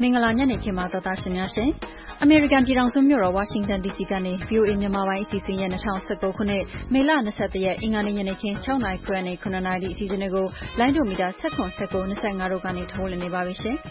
မင်္ဂလာညနေခင်းပါတော်သားရှင်များရှင်အမေရိကန်ပြည်ထောင်စုမြို့တော်ဝါရှင်တန် DC ကနေ VOA မြန်မာပိုင်းအစီအစဉ်ရဲ့2019ခုနှစ်မေလ21ရက်အင်္ဂါနေ့ညနေခင်း6:00နာရီခွဲနဲ့9:00နာရီအစီအစဉ်တွေကိုလိုင်းဒိုမီတာ19 19 25တို့ကနေထုတ်လွှင့်နေပါပြီရှင်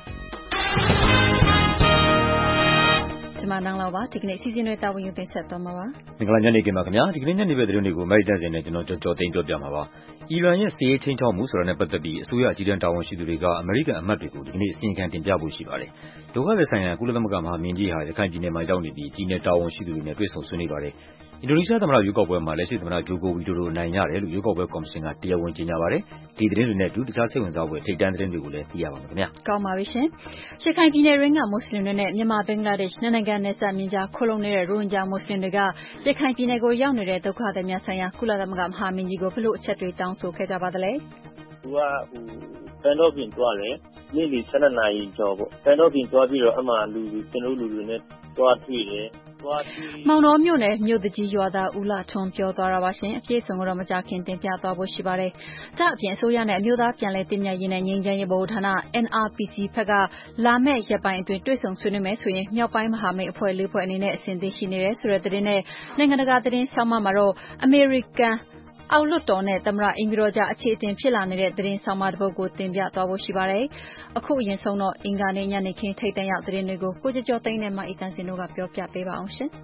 ကျမနန်းလောက်ပါဒီကနေ့စီစဉ်တွေတာဝန်ယူတင်ဆက်သွားမှာပါမင်္ဂလာညနေခင်းပါခင်ဗျာဒီကနေ့ညနေပဲသတင်းတွေကိုအမေရိကန်စင်နဲ့ကျွန်တော်ကြော်သိန်းပြောပြမှာပါအီရန်ရဲ့စစ်ရေးချင်းချောက်မှုဆိုတာနဲ့ပတ်သက်ပြီးအစိုးရအကြီးတန်းတာဝန်ရှိသူတွေကအမေရိကန်အမတ်တွေကိုဒီကနေ့အစီရင်ခံတင်ပြဖို့ရှိပါတယ်ဒုက္ခသည်ဆိုင်ရာကုလသမဂ္ဂမဟာမင်းကြီးဟာရခိုင်ပြည်နယ်မှာရောက်နေပြီးပြည်နယ်တာဝန်ရှိသူတွေနဲ့တွေ့ဆုံဆွေးနွေးပါတယ်အင်ဒိုနီးရှားသမ္မတရွေးကောက်ပွဲမှာလက်ရှိသမ္မတဂျိုကိုဝီဒိုဒိုအနိုင်ရတယ်လို့ရွေးကောက်ပွဲကော်မရှင်ကတရားဝင်ကြေညာပါတယ်ဒီသတင်းတွေနဲ့အတူတခြားစိတ်ဝင်စားဖွယ်ထိပ်တန်းသတင်းတွေကိုလည်းသိရပါမယ်ခင်ဗျာကောင်းပါပြီရှင်ရခိုင်ပြည်နယ်ရင်းကမွတ်စလင်တွေနဲ့မြန်မာဘင်္ဂလားဒေ့ရှ်နိုင်ငံနယ်စပ်မြင်းကြားခိုလုံနေတဲ့ရိုဟင်ဂျာမွတ်စလင်တွေကရခိုင်ပြည်နယ်ကိုရောက်နေတဲ့ဒုက္ခသည်များဆိုင်ရာကုလသမဂ္ဂမဟာမင်းကြီးကိုဘလို့အချက်တွေတောင်းဆိုခဲ့ကြပါသလဲသူကပန်တော့ပြင်သွားတယ်နေ့လယ်7 နာရီကျော်ပေါ့ပန်တော့ပြင်သွားပြီးတော့အမှလူကျွန်တော်လူတွေနဲ့သွားတွေ့တယ်မောင်တော်မြို့နယ်မြို့တကြီးရွာသားဦးလာထွန်းပြောသွားတာပါရှင်အပြည့်အစုံကိုတော့မကြခင်တင်ပြသွားဖို့ရှိပါတယ်။ဒါအပြင်အစိုးရနဲ့အမျိုးသားပြန်လည်တည်မြဲရေးနဲ့ငြိမ်းချမ်းရေးဗဟိုဌာန NRPC ဘက်ကလာမယ့်ရက်ပိုင်းအတွင်းတွေ့ဆုံဆွေးနွေးမယ်ဆိုရင်မြောက်ပိုင်းမဟာမိတ်အဖွဲ့၄ဖွဲ့အနေနဲ့အစဉ်သင့်ရှိနေတယ်ဆိုတဲ့သတင်းနဲ့နိုင်ငံတကာသတင်းဆောင်းပါးမှာတော့အမေရိကန်အောက်လွှတ်တော်နဲ့သမ္မတအိမ်ပြည်တော်ကြားအခြေအတင်ဖြစ်လာနေတဲ့သတင်းဆောင်မတစ်ပုဒ်ကိုတင်ပြသွားဖို့ရှိပါတယ်။အခုအရင်ဆုံးတော့အင်္ဂါနေ့ညနေခင်းထိပ်တန်းရောက်သတင်းတွေကိုကိုကျော်သိန်းနဲ့မအီတန်းစင်တို့ကပြောပြပေးပါအောင်ရှင်။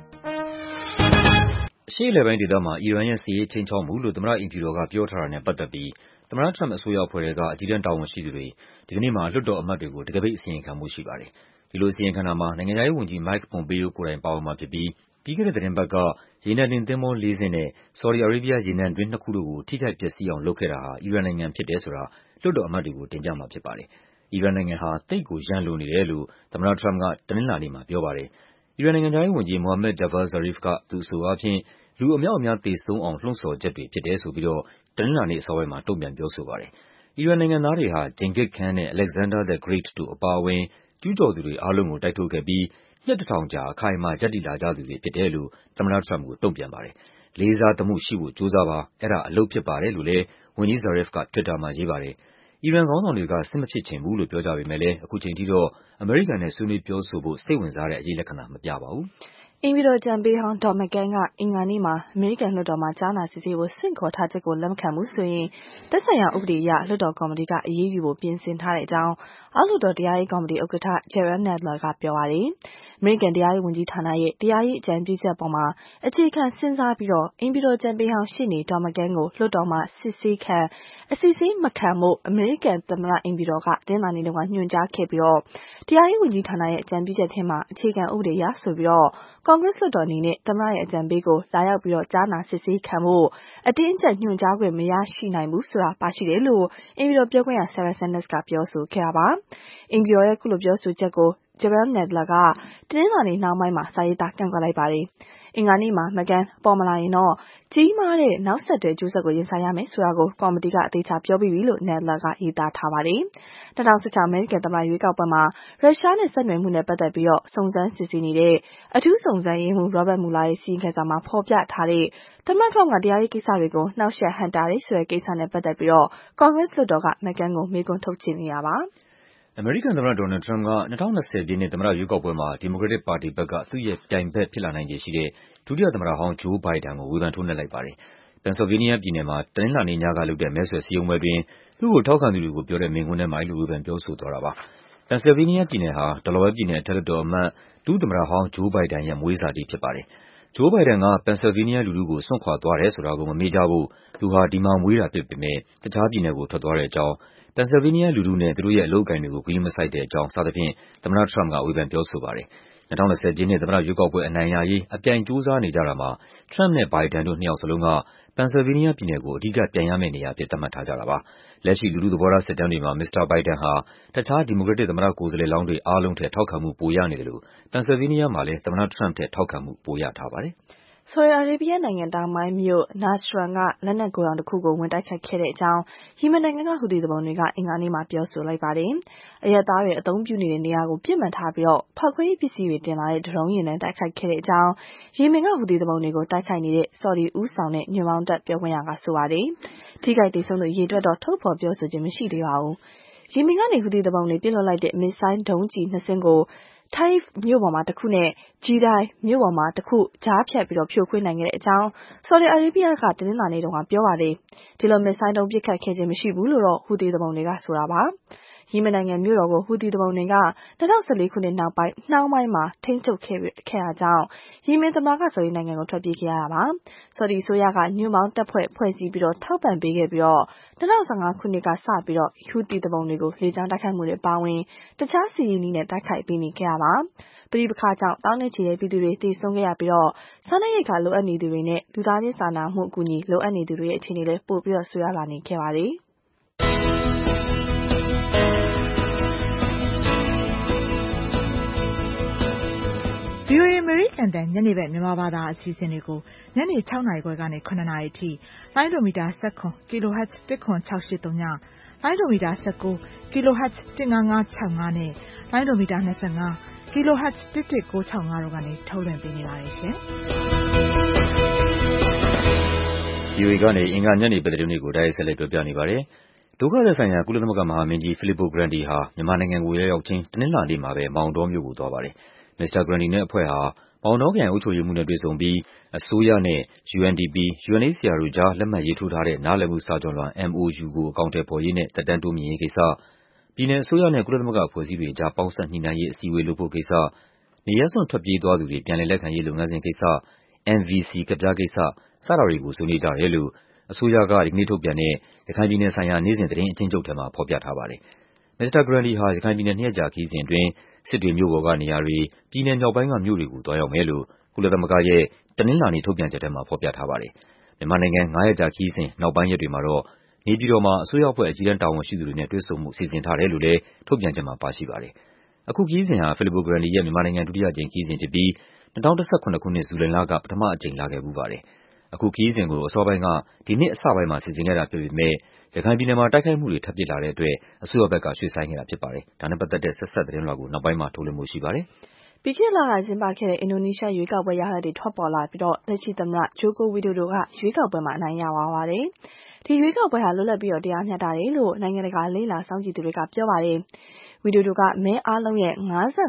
အရှေ့အလယ်ပိုင်းဒေသမှာအီရန်ရဲ့စစ်ရေးချင်းချောက်မှုလို့သမ္မတအိမ်ဖြူတော်ကပြောထားတာနဲ့ပတ်သက်ပြီးသမ္မတထရမ့်အစိုးရအဖွဲ့ကအကြီးတန်းတာဝန်ရှိသူတွေဒီကနေ့မှာလွှတ်တော်အမတ်တွေကိုတကယ်ပဲအစီရင်ခံမှုရှိပါတယ်။ဒီလိုအစီရင်ခံတာမှာနိုင်ငံခြားရေးဝန်ကြီး Mike Pompeo ကိုယ်တိုင်ပါဝင်မှာဖြစ်ပြီးပြီးခဲ့တဲ့သတင်းပတ်ကရေနံတင်သင်္ဘော၄စင်းနဲ့ Saudi Arabia ရေနံတွင်း2ခုတို့ကိုထိခိုက်ပျက်စီးအောင်လုပ်ခဲ့တာဟာအီရန်နိုင်ငံဖြစ်တယ်ဆိုတာလွှတ်တော်အမတ်တွေကိုတင်ပြမှာဖြစ်ပါတယ်။အီရန်နိုင်ငံဟာသိပ်ကိုရန်လိုနေတယ်လို့သမ္မတထရမ့်ကတနင်္လာနေ့မှာပြောပါတယ်။အီရန်နိုင်ငံခြားရေးဝန်ကြီး Mohammad Javad Zarif ကသူအဆိုအားဖြင့်လူအမြောက်အများသေဆုံးအောင်လှုံ့ဆော်ချက်တွေဖြစ်တယ်ဆိုပြီးတော့တနင်္လာနေ့အစောပိုင်းမှာတုံ့ပြန်ပြောဆိုပါတယ်။အီရန်နိုင်ငံသားတွေဟာ Genghis Khan နဲ့ Alexander the Great တို့အပါအဝင်ကျူးကျော်သူတွေအားလုံးကိုတိုက်ထုတ်ခဲ့ပြီးနှစ်တစ်ထောင်ကြာအခိုင်အမာရပ်တည်လာကြသူတွေဖြစ်တယ်လို့သမ္မတထရမ့်ကိုတုံ့ပြန်ပါတယ်။လေးစားသမှုရှိဖို့ကြိုးစားပါအဲ့ဒါအလုပ်ဖြစ်ပါတယ်လို့လည်းဝန်ကြီး Zarif က Twitter မှာရေးပါတယ်။အီရန်ခေါင်းဆောင်တွေကစစ်မဖြစ်ချင်ဘူးလို့ပြောကြပေမဲ့လည်းအခုချိန်ထိတော့အမေရိကန်နဲ့ဆွေးနွေးပြောဆိုဖို့စိတ်ဝင်စားတဲ့အရေးလက္ခဏာမပြပါဘူး။အိမ်ပြည်တော်ကြံပေးဟောင်းဒေါ်မက်ကန်ကအင်္ဂါနေ့မှာအမေရိကန်လွှတ်တော်မှာကြားနာစစ်ဆေးဖို့ဆင့်ခေါ်ထားချက်ကိုလက်မခံဘူးဆိုရင်သက်ဆိုင်ရာဥပဒေအရလွှတ်တော်ကော်မတီကအရေးယူဖို့ပြင်ဆင်ထားတဲ့အကြောင်းအောက်လွှတ်တော်တရားရေးကော်မတီဥက္ကဋ္ဌ Jerrold Nadler ကပြောပါတယ်။အမေရိကန်တရားရေးဝန်ကြီးဌာနရဲ့တရားရေးအကြံပြုချက်ပေါ်မှာအခြေခံစဉ်းစားပြီးတော့အိမ်ပြည်တော်ကြံပေးဟောင်းရှေ့နေဒေါ်မက်ကန်ကိုလွှတ်တော်မှာစစ်ဆေးခံအစစ်ဆေးမခံဖို့အမေရိကန်သမ္မတအိမ်ပြည်တော်ကတင်းမာနေတော့ညွှန်ကြားခဲ့ပြီးတော့တရားရေးဝန်ကြီးဌာနရဲ့အကြံပြုချက်ထဲမှာအခြေခံဥပဒေအရဆိုပြီးတော့ကွန်ဂရက်လွှတ်တော်အနေနဲ့သမ္မတရဲ့အကြံပေးကိုလာရောက်ပြီးတော့ကြားနာစစ်ဆေးခံဖို့အတင်းအကျပ်ညွှန်ကြားခွင့်မရရှိနိုင်ဘူးဆိုတာပါရှိတယ်လို့အိမ်ပြည်တော်ပြောခွင့်ရ Sarah Sanders ကပြောဆိုခဲ့တာပါ။အိမ်ပြည်တော်ရဲ့ခုလိုပြောဆိုချက်ကိုJerrold Nadler ကတင်းလာနေနောက်ပိုင်းမှာစာရေးသားကန့်ကွက်လိုက်ပါတယ်။အင်္ဂါနေ့မှာမကန်ပေါ်မလာရင်တော့ကြီးမားတဲ့နောက်ဆက်တွဲကျိုးဆက်ကိုရင်ဆိုင်ရမယ်ဆိုတာကိုကော်မတီကအသေးချာပြောပြီးပြီလို့ Nadler ကရေးသားထားပါတယ်။2016အမေရိကန်သမ္မတရွေးကောက်ပွဲမှာရုရှားနဲ့ဆက်နွယ်မှုနဲ့ပတ်သက်ပြီးတော့စုံစမ်းစစ်ဆေးနေတဲ့အထူးစုံစမ်းရေးမှူး Robert Mueller ရဲ့စီရင်ခံစာမှာဖော်ပြထားတဲ့သမ္မတထရမ့်ကတရားရေးကိစ္စတွေကိုနှောက်ယှက်ဟန့်တားတယ်ဆိုတဲ့ကိစ္စနဲ့ပတ်သက်ပြီးတော့ကွန်ဂရက်လွှတ်တော်ကမကန်ကိုမေးခွန်းထုတ်ချင်နေတာပါ။အမေရိကန်သမ္မတဒေါ်နယ်ထရမ့်က2020ပြည့်နှစ်သမ္မတရွေးကောက်ပွဲမှာဒီမိုကရက်တစ်ပါတီဘက်ကသူ့ရဲ့ပြိုင်ဘက်ဖြစ်လာနိုင်ခြေရှိတဲ့ဒုတိယသမ္မတဟောင်းဂျိုးဘိုင်ဒန်ကိုဝေဖန်ထိုးနှက်လိုက်ပါတယ်။ပန်ဆယ်လ်ဗေးနီးယားပြည်နယ်မှာတနင်္လာနေ့ညကလုပ်တဲ့မဲဆွယ်စည်းရုံးပွဲတွင်သူ့ကိုထောက်ခံသူတွေကိုပြောတဲ့မိန့်ခွန်းထဲမှာဝေဖန်ပြောဆိုသွားတာပါ။ပန်ဆယ်လ်ဗေးနီးယားပြည်နယ်ဟာDelawareပြည်နယ်အထက်လွှတ်တော်အမတ်ဒုသမ္မတဟောင်းဂျိုးဘိုင်ဒန်ရဲ့မွေးစာတီဖြစ်ပါတယ်။ဂျိုးဘိုင်ဒန်ကပန်ဆယ်လ်ဗေးနီးယားလူထုကိုစွန့်ခွာသွားတယ်ဆိုတာကိုမမေ့ကြဖို့သူဟာဒီမှာမွေးတာဖြစ်ပေမဲ့တခြားပြည်နယ်ကိုထွက်သွားတဲ့အကြောင်းပန်ဆယ်လ်ဗေးနီးယားလူထုနဲ့သူတို့ရဲ့အလုပ်အကိုင်တွေကိုဂရုမစိုက်တဲ့အကြောင်းစသဖြင့်သမ္မတထရမ့်ကဝေဖန်ပြောဆိုပါတယ်။2020ပြည့်နှစ်သမ္မတရွေးကောက်ပွဲအနိုင်ရရေးအပြိုင်ကြိုးစားနေကြတာမှာထရမ့်နဲ့ဘိုင်ဒန်တို့နှစ်ယောက်စလုံးကပန်ဆယ်လ်ဗေးနီးယားပြည်နယ်ကိုအဓိကပြိုင်ရမယ့်နေရာအဖြစ်သတ်မှတ်ထားကြတာပါ။လက်ရှိလူထုသဘောထားစစ်တမ်းတွေမှာမစ္စတာဘိုင်ဒန်ဟာတခြားဒီမိုကရက်တစ်သမ္မတကိုယ်စားလှယ်လောင်းတွေအားလုံးထက်ထောက်ခံမှုပိုရနေတယ်လို့ပန်ဆယ်လ်ဗေးနီးယားမှာလည်းသမ္မတထရမ့်ထက်ထောက်ခံမှုပိုရထားပါတယ်။ဆော်ဒီအာရေဗျနိုင်ငံတောင်ပိုင်းမြို့နာစရန်ကလက်နက်ဂိုဒေါင်တစ်ခုကိုဝင်တိုက်ခိုက်ခဲ့တဲ့အကြောင်းယီမင်နိုင်ငံကဟူသီသူပုန်တွေကအင်္ဂါနေ့မှာပြောဆိုလိုက်ပါတယ်။အရပ်သားတွေအသုံးပြုနေတဲ့နေရာကိုပြစ်မှတ်ထားပြီးတော့ဖောက်ခွဲရေးပစ္စည်းတွေတင်လာတဲ့ဒရုန်းယာဉ်နဲ့တိုက်ခိုက်ခဲ့တဲ့အကြောင်းယီမင်ကဟူသီသူပုန်တွေကိုတိုက်ခိုက်နေတဲ့ဆော်ဒီဦးဆောင်တဲ့ညွန့်ပေါင်းတပ်ပြောခွင့်ရကဆိုပါတယ်။ထိခိုက်ဒေဆုံးသူအရေအတွက်တော့ထုတ်ဖော်ပြောဆိုခြင်းမရှိသေးပါဘူး။ယီမင်ကနေဟူသီသူပုန်တွေပစ်လွှတ်လိုက်တဲ့မစ်ဆိုင်းဒုံးကျည်2 စင်းကိုTaif မြို့ပေါ်မှာတစ်ခုနဲ့Jidai မြို့ပေါ်မှာတစ်ခုကြားဖြတ်ပြီးဖြိုခွင်းနိုင်ခဲ့တဲ့အကြောင်းဆော်ဒီအာရေဗျကတနင်္လာနေ့တုန်းကပြောပါတယ်။ဒီလိုမစ်ဆိုင်းဒုံးပစ်ခတ်ခဲ့ခြင်းမရှိဘူးလို့တော့ဟူသီသူပုန်တွေကဆိုတာပါ။ယီမင်နိုင်ငံမြို့တော်ကိုဟူသီသူပုန်တွေက2014ခုနှစ်နောက်ပိုင်းနှောင်းပိုင်းမှာထိန်းချုပ်ခဲ့တာကြောင့်ယီမင်သမ္မတကဆော်ဒီနိုင်ငံကိုထွက်ပြေးခဲ့ရတာပါ။ဆော်ဒီအစိုးရကညွန့်ပေါင်းတပ်ဖွဲ့စည်းပြီးထောက်ပံ့ပေးခဲ့ပြီး2015ခုနှစ်ကစပြီးဟူသီသူပုန်တွေကိုလေကြောင်းတိုက်ခိုက်မှုတွေအပါအဝင်တခြားစစ်ရေးနည်းနဲ့တိုက်ခိုက်ပေးနေခဲ့တာပါ။ပဋိပက္ခကြောင့်တောင်းနဲ့ချီတဲ့ပြည်သူတွေသေဆုံးခဲ့ရပြီးစားနပ်ရိက္ခာလိုအပ်နေသူတွေနဲ့လူသားချင်းစာနာမှုအကူအညီလိုအပ်နေသူတွေရဲ့အခြေအနေလည်းပိုပြီးဆိုးရွားလာနေခဲ့ပါတယ်။ VOA အမေရိကန်တန်ညနေဘက်မြန်မာဘာသာအစီအစဉ်တွေကိုညနေ 6 နာရီခွဲကနေ 9 နာရီအထိလိုင်းဒိုမီတာ19 kHz 10683ညလိုင်းဒိုမီတာ19 kHz 15565နဲ့လိုင်းဒိုမီတာ25 kHz 11965တို့ကနေထုတ်လွှင့်ပေးနေပါတယ်ရှင်။ VOA ကနေအင်္ဂါညနေပတ်သတင်းတွေကိုတိုက်ရိုက်ဆက်လက်ပြောပြနေပါတယ်။ဒုက္ခသည်ဆိုင်ရာကုလသမဂ္ဂမဟာမင်းကြီး Filippo Grandi ဟာမြန်မာနိုင်ငံကိုရောက်ချင်းတနင်္လာနေ့မှာပဲမောင်တောမြို့ကိုသွားပါတယ်။ မစ္စတာ Grandi နဲ့အဖွဲ့ဟာမောင်တောခရိုင်အုပ်ချုပ်ရေးမှူးနဲ့တွေ့ဆုံပြီးအစိုးရနဲ့ UNDP, UNHCR တို့ကြားလက်မှတ်ရေးထိုးထားတဲ့နားလည်မှုစာချွန်လွှာ MOU ကိုအကောင်အထည်ဖော်ရေးနဲ့သက်တမ်းတိုးမြှင့်ရေးကိစ္စ၊ ပြည်နယ်အစိုးရနဲ့ကုလသမဂ္ဂအဖွဲ့အစည်းတွေကြားပေါင်းစပ်ညှိနှိုင်းရေးအစည်းအဝေးလုပ်ဖို့ကိစ္စ၊ နေရပ်စွန့်ထွက်ပြေးသွားသူတွေပြန်လည်လက်ခံရေးလုပ်ငန်းစဉ်ကိစ္စ၊ NVC ကဒ်ပြားကိစ္စ စတာတွေကိုဆွေးနွေးကြတယ်လို့အစိုးရကဒီကနေ့ထုတ်ပြန်တဲ့ရခိုင်ပြည်နယ်ဆိုင်ရာနေ့စဉ်သတင်းအကျဉ်းချုပ်ထဲမှာဖော်ပြထားပါတယ်။ မစ္စတာ Grandi ဟာရခိုင်ပြည်နယ်2 ရက်ကြာခရီးစဉ်အတွင်းစစ်တွေမြို့ပေါ်ကနေရာတွေ၊ပြည်နယ်မြောက်ပိုင်းကမြို့တွေကိုသွားရောက်မယ်လို့ကုလသမဂ္ဂရဲ့တနင်္လာနေ့ထုတ်ပြန်ချက်ထဲမှာဖော်ပြထားပါတယ်။မြန်မာနိုင်ငံ5 ရက်ကြာခရီးစဉ်နောက်ပိုင်းရက်တွေမှာတော့နေပြည်တော်မှာအစိုးရအဖွဲ့အကြီးတန်းတာဝန်ရှိသူတွေနဲ့တွေ့ဆုံမှုစီစဉ်ထားတယ်လို့လည်းထုတ်ပြန်ချက်မှာပါရှိပါတယ်။အခုခရီးစဉ်ဟာFilippo Grandiရဲ့မြန်မာနိုင်ငံဒုတိယအကြိမ်ခရီးစဉ်ဖြစ်ပြီး2017ခုနှစ်ဇူလိုင်လကပထမအကြိမ်လာခဲ့ဖူးပါတယ်။အခုခရီးစဉ်ကိုအစောပိုင်းကဒီနှစ်အစပိုင်းမှာစီစဉ်ခဲ့တာဖြစ်ပေမဲ့ရခိုင်ပြည်နယ်မှာတိုက်ခိုက်မှုတွေထပ်ဖြစ်လာတဲ့အတွက်အစိုးရဘက်ကရွှေ့ဆိုင်းခဲ့တာဖြစ်ပါတယ်။ဒါနဲ့ပတ်သက်တဲ့ဆက်စပ်သတင်းလွှာကိုနောက်ပိုင်းမှာထုတ်လွှင့်ဖို့ရှိပါတယ်။ပြီးခဲ့တဲ့လကကျင်းပခဲ့တဲ့အင်ဒိုနီးရှားရွေးကောက်ပွဲရလဒ်တွေထွက်ပေါ်လာပြီးလက်ရှိသမ္မတဂျိုကိုဝီဒိုဒိုကရွေးကောက်ပွဲမှာအနိုင်ရသွားပါတယ်။ဒီရွေးကောက်ပွဲဟာလွတ်လပ်ပြီးတရားမျှတတယ်လို့နိုင်ငံတကာလေ့လာစောင့်ကြည့်သူတွေကပြောပါတယ်။ဝီဒိုဒိုကမဲအားလုံးရဲ့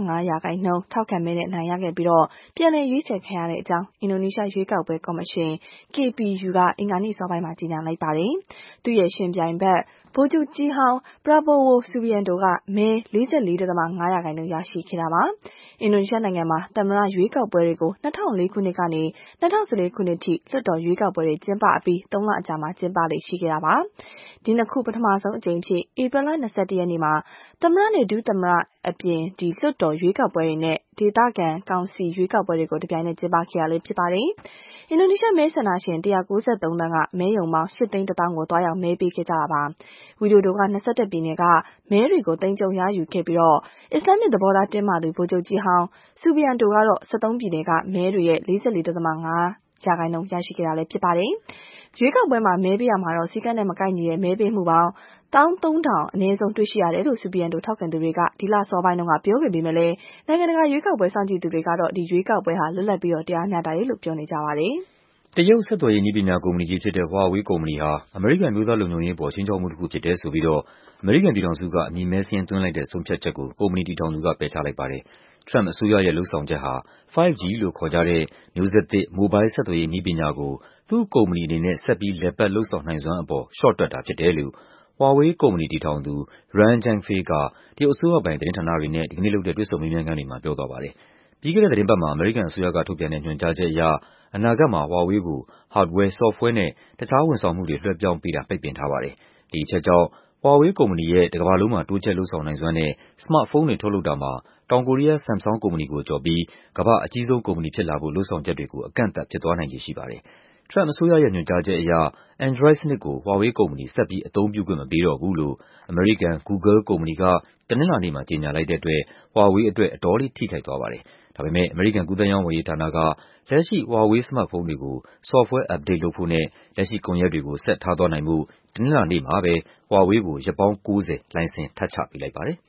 55%ထောက်ခံမဲနဲ့အနိုင်ရခဲ့ပြီးပြန်လည်ရွေးချယ်ခံရတဲ့အကြောင်းအင်ဒိုနီးရှားရွေးကောက်ပွဲကော်မရှင် KPU ကအင်္ဂါနေ့အစောပိုင်းမှာကြေညာလိုက်ပါတယ်။သူ့ရဲ့ရှင်ပြိုင်ဘက်ဗိုလ်ချုပ်ကြီးဟောင်း Prabowo Subianto ကမဲ 44.5% ရရှိခဲ့တာပါ။အင်ဒိုနီးရှားနိုင်ငံမှာသမ္မတရွေးကောက်ပွဲတွေကို2004ခုနှစ်ကနေ2014ခုနှစ်ထိလွှတ်တော်ရွေးကောက်ပွဲတွေကျင်းပအပြီး3 လအကြာမှာကျင်းပလေ့ရှိခဲ့တာပါ။ဒီနှစ်ခုပထမဆုံးအကြိမ်အဖြစ်ဧပြီလ21ရက်နေ့မှာသမ္မတနဲ့ဒုသမ္မတအပြင်လွှတ်တော်ရွေးကောက်ပွဲတွေနဲ့ဒေသခံကောင်စီရွေးကောက်ပွဲတွေကိုတပြိုင်နက်ကျင်းပခဲ့ရလည်းဖြစ်ပါတယ်။အင်ဒိုနီးရှားမဲဆန္ဒရှင်193သန်းကမဲရုံပေါင်း8 သိန်း 1 သောင်းကိုသွားရောက်မဲပေးခဲ့ကြတာပါ။ဝီဒိုဒိုက21ပြည်နယ်ကမဲတွေကိုသိမ်းကျုံရယူခဲ့ပြီးအစ္စလာမစ်သဘောထားတင်းမာသူဗိုလ်ချုပ်ကြီးဟောင်းဆူဘီယန်တိုကတော့13ပြည်နယ်ကမဲတွေရဲ့ 44.5% ရရှိခဲ့တာလည်းဖြစ်ပါတယ်။ရွေးကောက်ပွဲမှာမဲပေးရာမှာစည်းကမ်းနဲ့မကိုက်ညီတဲ့မဲပေးမှုပေါင်း13,000အနည်းဆုံးတွေ့ရှိရတယ်လို့ဆူဘီယန်တိုထောက်ခံသူတွေကဒီလအစောပိုင်းတုန်းကပြောခဲ့ပေမဲ့နိုင်ငံတကာရွေးကောက်ပွဲစောင့်ကြည့်သူတွေကတော့ဒီရွေးကောက်ပွဲဟာလွတ်လပ်ပြီးတရားမျှတတယ်လို့ပြောနေကြပါတယ်။တရုတ်ဆက်သွယ်ရေးနည်းပညာကုမ္ပဏီကြီးဖြစ်တဲ့ Huawei ကုမ္ပဏီဟာအမေရိကန်မျိုးသားလုံခြုံရေးအပေါ်ခြိမ်းခြောက်မှုတစ်ခုဖြစ်တယ်ဆိုပြီးအမေရိကန်ပြည်ထောင်စုကအမည်မည်းစာရင်းသွင်းလိုက်တဲ့ဆုံးဖြတ်ချက်ကိုကုမ္ပဏီတည်ထောင်သူကပယ်ချလိုက်ပါတယ်။ Trump အစိုးရရဲ့လုပ်ဆောင်ချက်ဟာ 5G လို့ခေါ်ကြတဲ့မျိုးဆက်သစ်မိုဘိုင်းဆက်သွယ်ရေးနည်းပညာကိုသူ့ကုမ္ပဏီအနေနဲ့ဆက်ပြီးလည်ပတ်လုပ်ဆောင်နိုင်စွမ်းအပေါ်လျှော့တွက်တာဖြစ်တယ်လို့Huawei ကုမ္ပဏီတည်ထောင်သူ Ren Zhengfei ကတရုတ်အစိုးရပိုင်သတင်းဌာနတွေနဲ့ဒီကနေ့လုပ်တဲ့တွေ့ဆုံမေးမြန်းခန်းတွေမှာပြောသွားပါတယ်။ပြီးခဲ့တဲ့သီတင်းပတ်မှာအမေရိကန်အစိုးရကထုတ်ပြန်တဲ့ညွှန်ကြားချက်အရအနာဂတ်မှာ Huawei ကို Hardware, Software နဲ့တခြားဝန်ဆောင်မှုတွေလွှဲပြောင်းပေးတာပိတ်ပင်ထားပါတယ်။ဒီအချက်ကြောင့်Huawei ကုမ္ပဏီရဲ့တကမ္ဘာလုံးမှာတိုးချဲ့လုပ်ဆောင်နိုင်စွမ်းနဲ့စမတ်ဖုန်းတွေထုတ်လုပ်တာမှာတောင်ကိုရီးယား Samsung ကုမ္ပဏီကိုကျော်ပြီးကမ္ဘာ့အကြီးဆုံးကုမ္ပဏီဖြစ်လာဖို့လုပ်ဆောင်ချက်တွေကိုအကန့်အသတ်ဖြစ်သွားနိုင်ခြေရှိပါတယ်။ Trump အစိုးရရဲ့ညွှန်ကြားချက်အရ Android စနစ်ကို Huawei ကုမ္ပဏီဆက်ပြီးအသုံးပြုခွင့်မပေးတော့ဘူးလို့အမေရိကန် Google ကုမ္ပဏီကတနင်္လာနေ့မှာကြေညာလိုက်တဲ့အတွက် Huawei အတွက်အတော်လေးထိခိုက်သွားပါတယ်။ဒါပေမဲ့အမေရိကန်ကူးသန်းရောင်းဝယ်ရေးဌာနကလက်ရှိ Huawei စမတ်ဖုန်းတွေကို Software Update လုပ်ဖို့နဲ့လက်ရှိကွန်ရက်တွေကိုဆက်ထားသွားနိုင်ဖို့တနင်္လာနေ့မှာပဲHuawei ကိုရက်ပေါင်း90လိုင်စင်ထပ်ချပေးလိုက်ပါတယ်။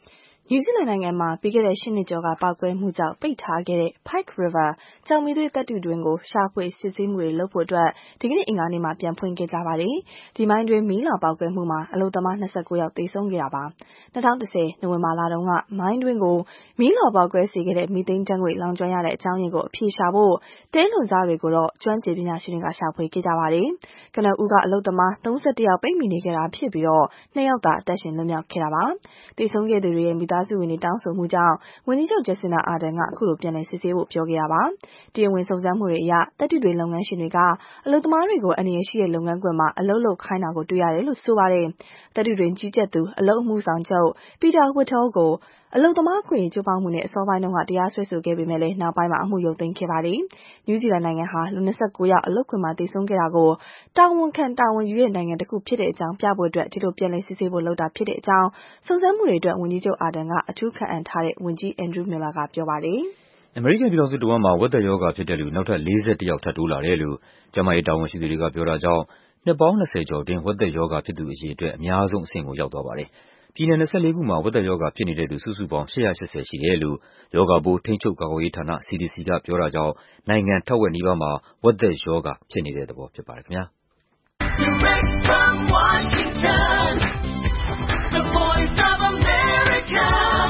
နယူးဇီလန်နိုင်ငံမှာပြီးခဲ့တဲ့8 နှစ်ကျော်ကပေါက်ကွဲမှုကြောင့်ပိတ်ထားခဲ့တဲ့ Pike River ကျောက်မီးသွေးသတ္တုတွင်းကိုရှာဖွေစစ်ဆေးမှုတွေလုပ်ဖို့အတွက်ဒီကနေ့အင်္ဂါနေ့မှာပြန်ဖွင့်ခဲ့ကြပါတယ်။ဒီမိုင်းတွင်းမီးလောင်ပေါက်ကွဲမှုမှာအလုပ်သမား29ယောက်သေဆုံးခဲ့တာပါ။2010နိုဝင်ဘာလတုန်းကမိုင်းတွင်းကိုမီးလောင်ပေါက်ကွဲစေခဲ့တဲ့မီသိန်းဓာတ်ငွေ့လောင်ကျွမ်းရတဲ့အကြောင်းရင်းကိုအဖြေရှာဖို့တဲလွန်ကြားတွေကိုတော့ကျွမ်းကျင်ပညာရှင်တွေကရှာဖွေခဲ့ကြပါတယ်။ကနဦးကအလုပ်သမား31ယောက်ပိတ်မိနေခဲ့တာဖြစ်ပြီးတော့2ယောက်က အသက်ရှင်လွတ်မြောက်ခဲ့တာပါ။သေဆုံးခဲ့သူတွေရဲ့မိသားစုဝင်တွေတောင်းဆိုမှုကြောင့်ဝန်ကြီးချုပ် Jacinda Ardern ကအခုလိုပြန်လည်စစ်ဆေးဖို့ပြောခဲ့တာပါ။တရားဝင်စုံစမ်းမှုတွေအရသတ္တုတွေလုပ်ငန်းရှင်တွေကအလုပ်သမားတွေကိုအန္တရာယ်ရှိတဲ့လုပ်ငန်းခွင်မှာအလုပ်လုပ်ခိုင်းတာကိုတွေ့ရတယ်လို့ဆိုပါတယ်။သတ္တုတွင်ကြီးကြပ်သူအလုပ်အမှုဆောင်ချုပ် Peter Whittle ကိုအလုပ်သမားခွင့်ရေးချိုးဖောက်မှုနဲ့အစောပိုင်းတုန်းကတရားစွဲဆိုခဲ့ပေမဲ့နောက်ပိုင်းမှာအမှုရုပ်သိမ်းခဲ့ပါတယ်။နယူးဇီလန်နိုင်ငံဟာလူ29ယောက်အလုပ်ခွင်မှာသေဆုံးခဲ့တာကိုတာဝန်ခံတာဝန်ယူတဲ့နိုင်ငံတစ်ခုဖြစ်တဲ့အကြောင်းပြဖို့အတွက်ဒီလိုပြန်လည်စစ်ဆေးဖို့လုပ်တာဖြစ်တဲ့အကြောင်းစုံစမ်းမှုတွေအတွက်ဝန်ကြီးချုပ် Ardern ကအထူးခန့်အပ်ထားတဲ့ဝန်ကြီး Andrew Miller ကပြောပါတယ်။အမေရိကန်ပြည်ထောင်စုတဝန်းမှာဝက်သက်ရောဂါဖြစ်တဲ့လူနောက်ထပ်41ယောက်ထပ်တိုးလာတယ်လို့ကျန်းမာရေးတာဝန်ရှိသူတွေကပြောတာကြောင့်နှစ်ပေါင်း20ကျော်အတွင်းဝက်သက်ရောဂါဖြစ်သူအရေအတွက်အများဆုံးအဆင့်ကိုရောက်သွားပါတယ်။ပြည်နယ်24ခုမှာဝက်သက်ရောဂါဖြစ်နေတဲ့သူစုစုပေါင်း880ရှိတယ်လို့ရောဂါပိုးထိန်းချုပ်ကာကွယ်ရေးဌာန CDC ကပြောတာကြောင့်နိုင်ငံထက်ဝက်နီးပါးမှာဝက်သက်ရောဂါဖြစ်နေတဲ့သဘောဖြစ်ပါတယ်ခင်ဗျာ။ Direct from Washington, the voice of America,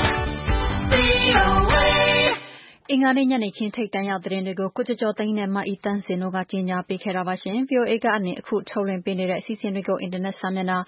VOA အင်္ဂါနေ့ညနေခင်းထိပ်တန်းရောက်သတင်းတွေကိုကိုကျော်သိန်းနဲ့မအီတန်းစင်တို့ကကြီးညာပေးခဲ့တာပါရှင်။ VOA ကနေအခုထုတ်လွှင့်ပေးနေတဲ့အစီအစဉ်တွေကိုအင်တာနက်စာမျက်နှာ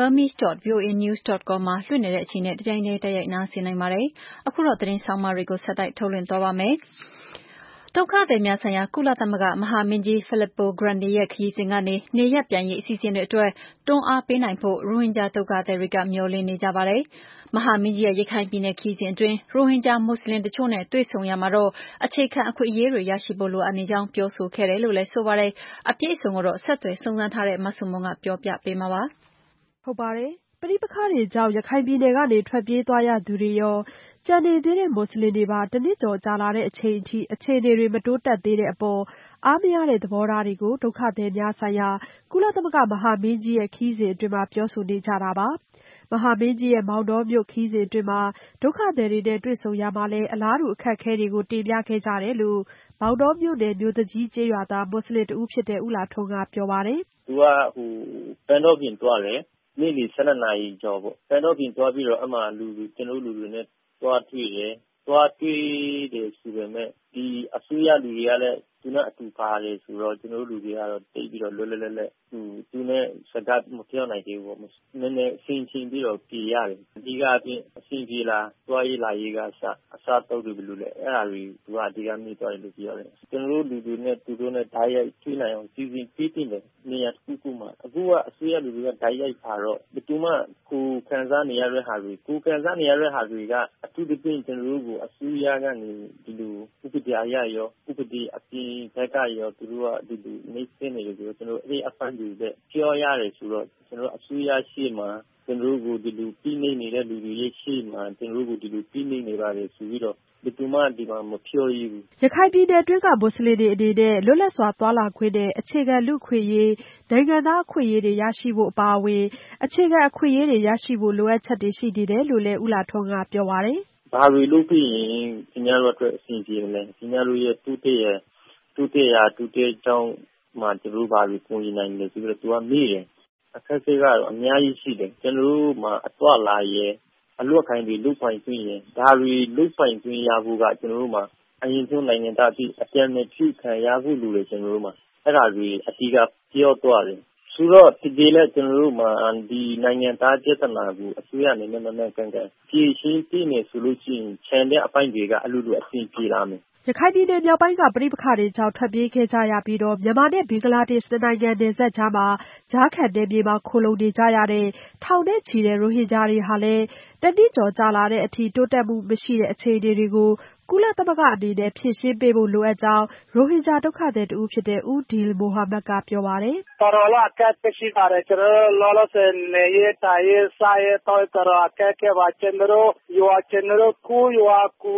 burmese.voanews.com မှာလွှင့်နေတဲ့အချိန်နဲ့တပြိုင်တည်းတိုက်ရိုက်နားဆင်နိုင်ပါတယ်။အခုတော့သတင်းဆောင်မတွေကိုဆက်တိုက်ထုတ်လွှင့်သွားပါမယ်။ဒုက္ခသည်များဆိုင်ရာကုလသမဂ္ဂမဟာမင်းကြီး Filippo Grandi ရဲ့ခရီးစဉ်ကနေနေရပ်ပြန်ရေးအစီအစဉ်တွေအတွက်တွန်းအားပေးနိုင်ဖို့ရိုဟင်ဂျာဒုက္ခသည်တွေကမျှော်လင့်နေကြပါတယ်။မဟာမင်းကြီးရဲ့ရခိုင်ပြည်နယ်ခရီးစဉ်အတွင်းရိုဟင်ဂျာမွတ်ဆလင်တချို့နဲ့တွေ့ဆုံရာမှာတော့အခြေခံအခွင့်အရေးတွေရရှိဖို့လိုအပ်နေကြောင်းပြောဆိုခဲ့တယ်လို့လည်းဆိုပါတယ်။အပြည့်အစုံကိုတော့ဆက်သွယ်စုံစမ်းထားတဲ့မဆုမွန်ကပြောပြပေးမှာပါ။ဟုတ်ပါတယ်။ပဋိပက္ခတွေကြောင့်ရခိုင်ပြည်နယ်ကနေထွက်ပြေးသွားရသူတွေရောကျန်နေသေးတဲ့မွတ်ဆလင်တွေပါတနှစ်ကျော်ကြာလာတဲ့အချိန်အထိအခြေအနေတွေမတိုးတက်သေးတဲ့အပေါ်အားမရတဲ့သဘောထားတွေကိုဒုက္ခသည်များဆိုင်ရာကုလသမဂ္ဂမဟာမင်းကြီးရဲ့ခရီးစဉ်အတွင်းပြောဆိုနေကြတာပါ။မဟာမင်းကြီးရဲ့မောင်တောမြို့ခရီးစဉ်အတွင်းဒုက္ခသည်တွေနဲ့တွေ့ဆုံရာမှာလည်းအလားတူအခက်အခဲတွေကိုတင်ပြခဲ့ကြတယ်လို့မောင်တောမြို့နယ်မြို့သူကြီးကျေးရွာသားမွတ်ဆလင်တဦးဖြစ်တဲ့ဦးလှထွန်းကပြောပါတယ်။သူကပန်းတော်ပြင်သွားတယ်နေ့လည်12နာရီကျော်ပေါ့ပန်းတော်ပြင်သွားပြီးတော့အမှကျွန်တော်လူတွေနဲ့သွားတွေ့တယ်ဆိုပေမဲ့ဒီအစိုးရလူတွေကလည်းသူနဲ့အတူပါတယ်ဆိုတော့ကျွန်တော်လူတွေကတော့တိတ်ပြီးတော့လွတ်လပ်သူနဲ့စကားမပြောနိုင်သေးဘူးပေါ့နည်းနည်းဆင်ခြင်ပြီးတော့ပြေးရတယ်အဓိကအပြင်အဆင်ပြေလာသွားရေးလာရေးကအစားတုပ်တွေဘယ်လိုလဲအဲ့ဒါတွေသူကအဓိကမြင်သွားတယ်လို့ပြောတယ်ကျွန်တော်လူတွေနဲ့သူတို့နဲ့ဓာတ်ရိုက်ထွေးနိုင်အောင်စီစဉ်ပေးတင်တယ်နေရာတစ်ခုမှာအခုကအစိုးရလူတွေကဓာတ်ရိုက်ပါတော့ဘယ်သူမှကိုခံစားနေရတဲ့ဟာတွေကအထူးသဖြင့်ကျွန်တော်တို့ကိုအစိုးရကနေဒီလိုဥပဒေအရရောဥပဒေအပြင်ဘက်ကရောသူတို့ကဒီလိုနေစနေတယ်ဆိုတော့ကျွန်တော်အဲ့အဖန်တွေပဲပြောရတယ်ဆိုတော့ကျွန်တော်အစိုးရရှိမှကျွန်တော်တို့ကိုဒီလိုပြီးနေတဲ့လူတွေရဲ့ရှိမှကျွန်တော်တို့ကိုဒီလိုပြီးနေပါတယ်ဆိုပြီးတော့ဒီတူမဒီမှာမပြောရဘူးရခိုင်ပြည်နယ်အတွင်းကမွတ်ဆလင်တွေအနေနဲ့လွတ်လပ်စွာသွားလာခွင့်နဲ့အခြေခံလူ့အခွင့်အရေးနိုင်ငံသားအခွင့်အရေးတွေရရှိဖို့အပါအဝင်အခြေခံအခွင့်အရေးတွေရရှိဖို့လိုအပ်ချက်တွေရှိနေတယ်လို့လည်းဦးလှထွန်းကပြောပါတယ်။ဘာတွေလုပ်ပြီးရင်ခင်ဗျားတို့အတွက်အဆင်ပြေမလဲခင်ဗျားတို့ရဲ့တူတဲ့ကြောင်းမှာကျွန်တော်တို့ဘာတွေပုံရနိုင်လဲဆိုတော့သူကမေးတယ်အခက်အခဲကတော့အများကြီးရှိတယ်ကျွန်တော်တို့မှာအသွားလာရဲအလွတ်ခိုင်းတွေလုပိုင်သွင်းရင်ဒါတွေလုပိုင်သွင်းရဖို့ကကျွန်တော်တို့မှာအရင်ဆုံးနိုင်ငံသားအဖြစ်အပြန်နဲ့ပြုခံရဖို့လိုတယ်ကျွန်တော်တို့မှာအဲ့ဒါတွေအတိအကပြောသွားတယ်ဆိုတော့ဒီလေကျွန်တော်တို့မှာဒီနိုင်ငံသားပြဿနာကိုအစိုးရအနေနဲ့မမှန်ကန်ဖြေရှင်းပြနေဆိုလို့ရှိရင်ခြံတဲ့အပိုင်းတွေကအလိုလိုအဆင်ပြေလာမယ်ရခိုင်ပြည်နယ်မြောက်ပိုင်းကပဋိပက္ခတွေကြောင့်ထွက်ပြေးခဲ့ကြရပြီးမြန်မာနဲ့ဘင်္ဂလားဒေ့ရှ်နိုင်ငံနယ်စပ်ကြားမှာကြားခံနယ်မြေမှာခိုလှုံနေကြရတဲ့ထောင်နဲ့ချီတဲ့ရိုဟင်ဂျာတွေဟာလည်းတနှစ်ကျော်ကြာလာတဲ့အထိတိုးတက်မှုမရှိတဲ့အခြေအနေတွေကိုကုလသမဂ္ဂအနေနဲ့ဖြေရှင်းပေးဖို့လိုအပ်ကြောင်းရိုဟင်ဂျာဒုက္ခသည်တဦးဖြစ်တဲ့ဦးဒီလ်မိုဟာမက်ကပြောပါတယ်။တော်တော်လေးအခက်အခဲရှိပါတယ်ကျွန်တော်လောလောဆယ်နေရထိုင်ရစားရတော့တော်တော်အခက်အခဲပါကျွန်တော်ရွာကို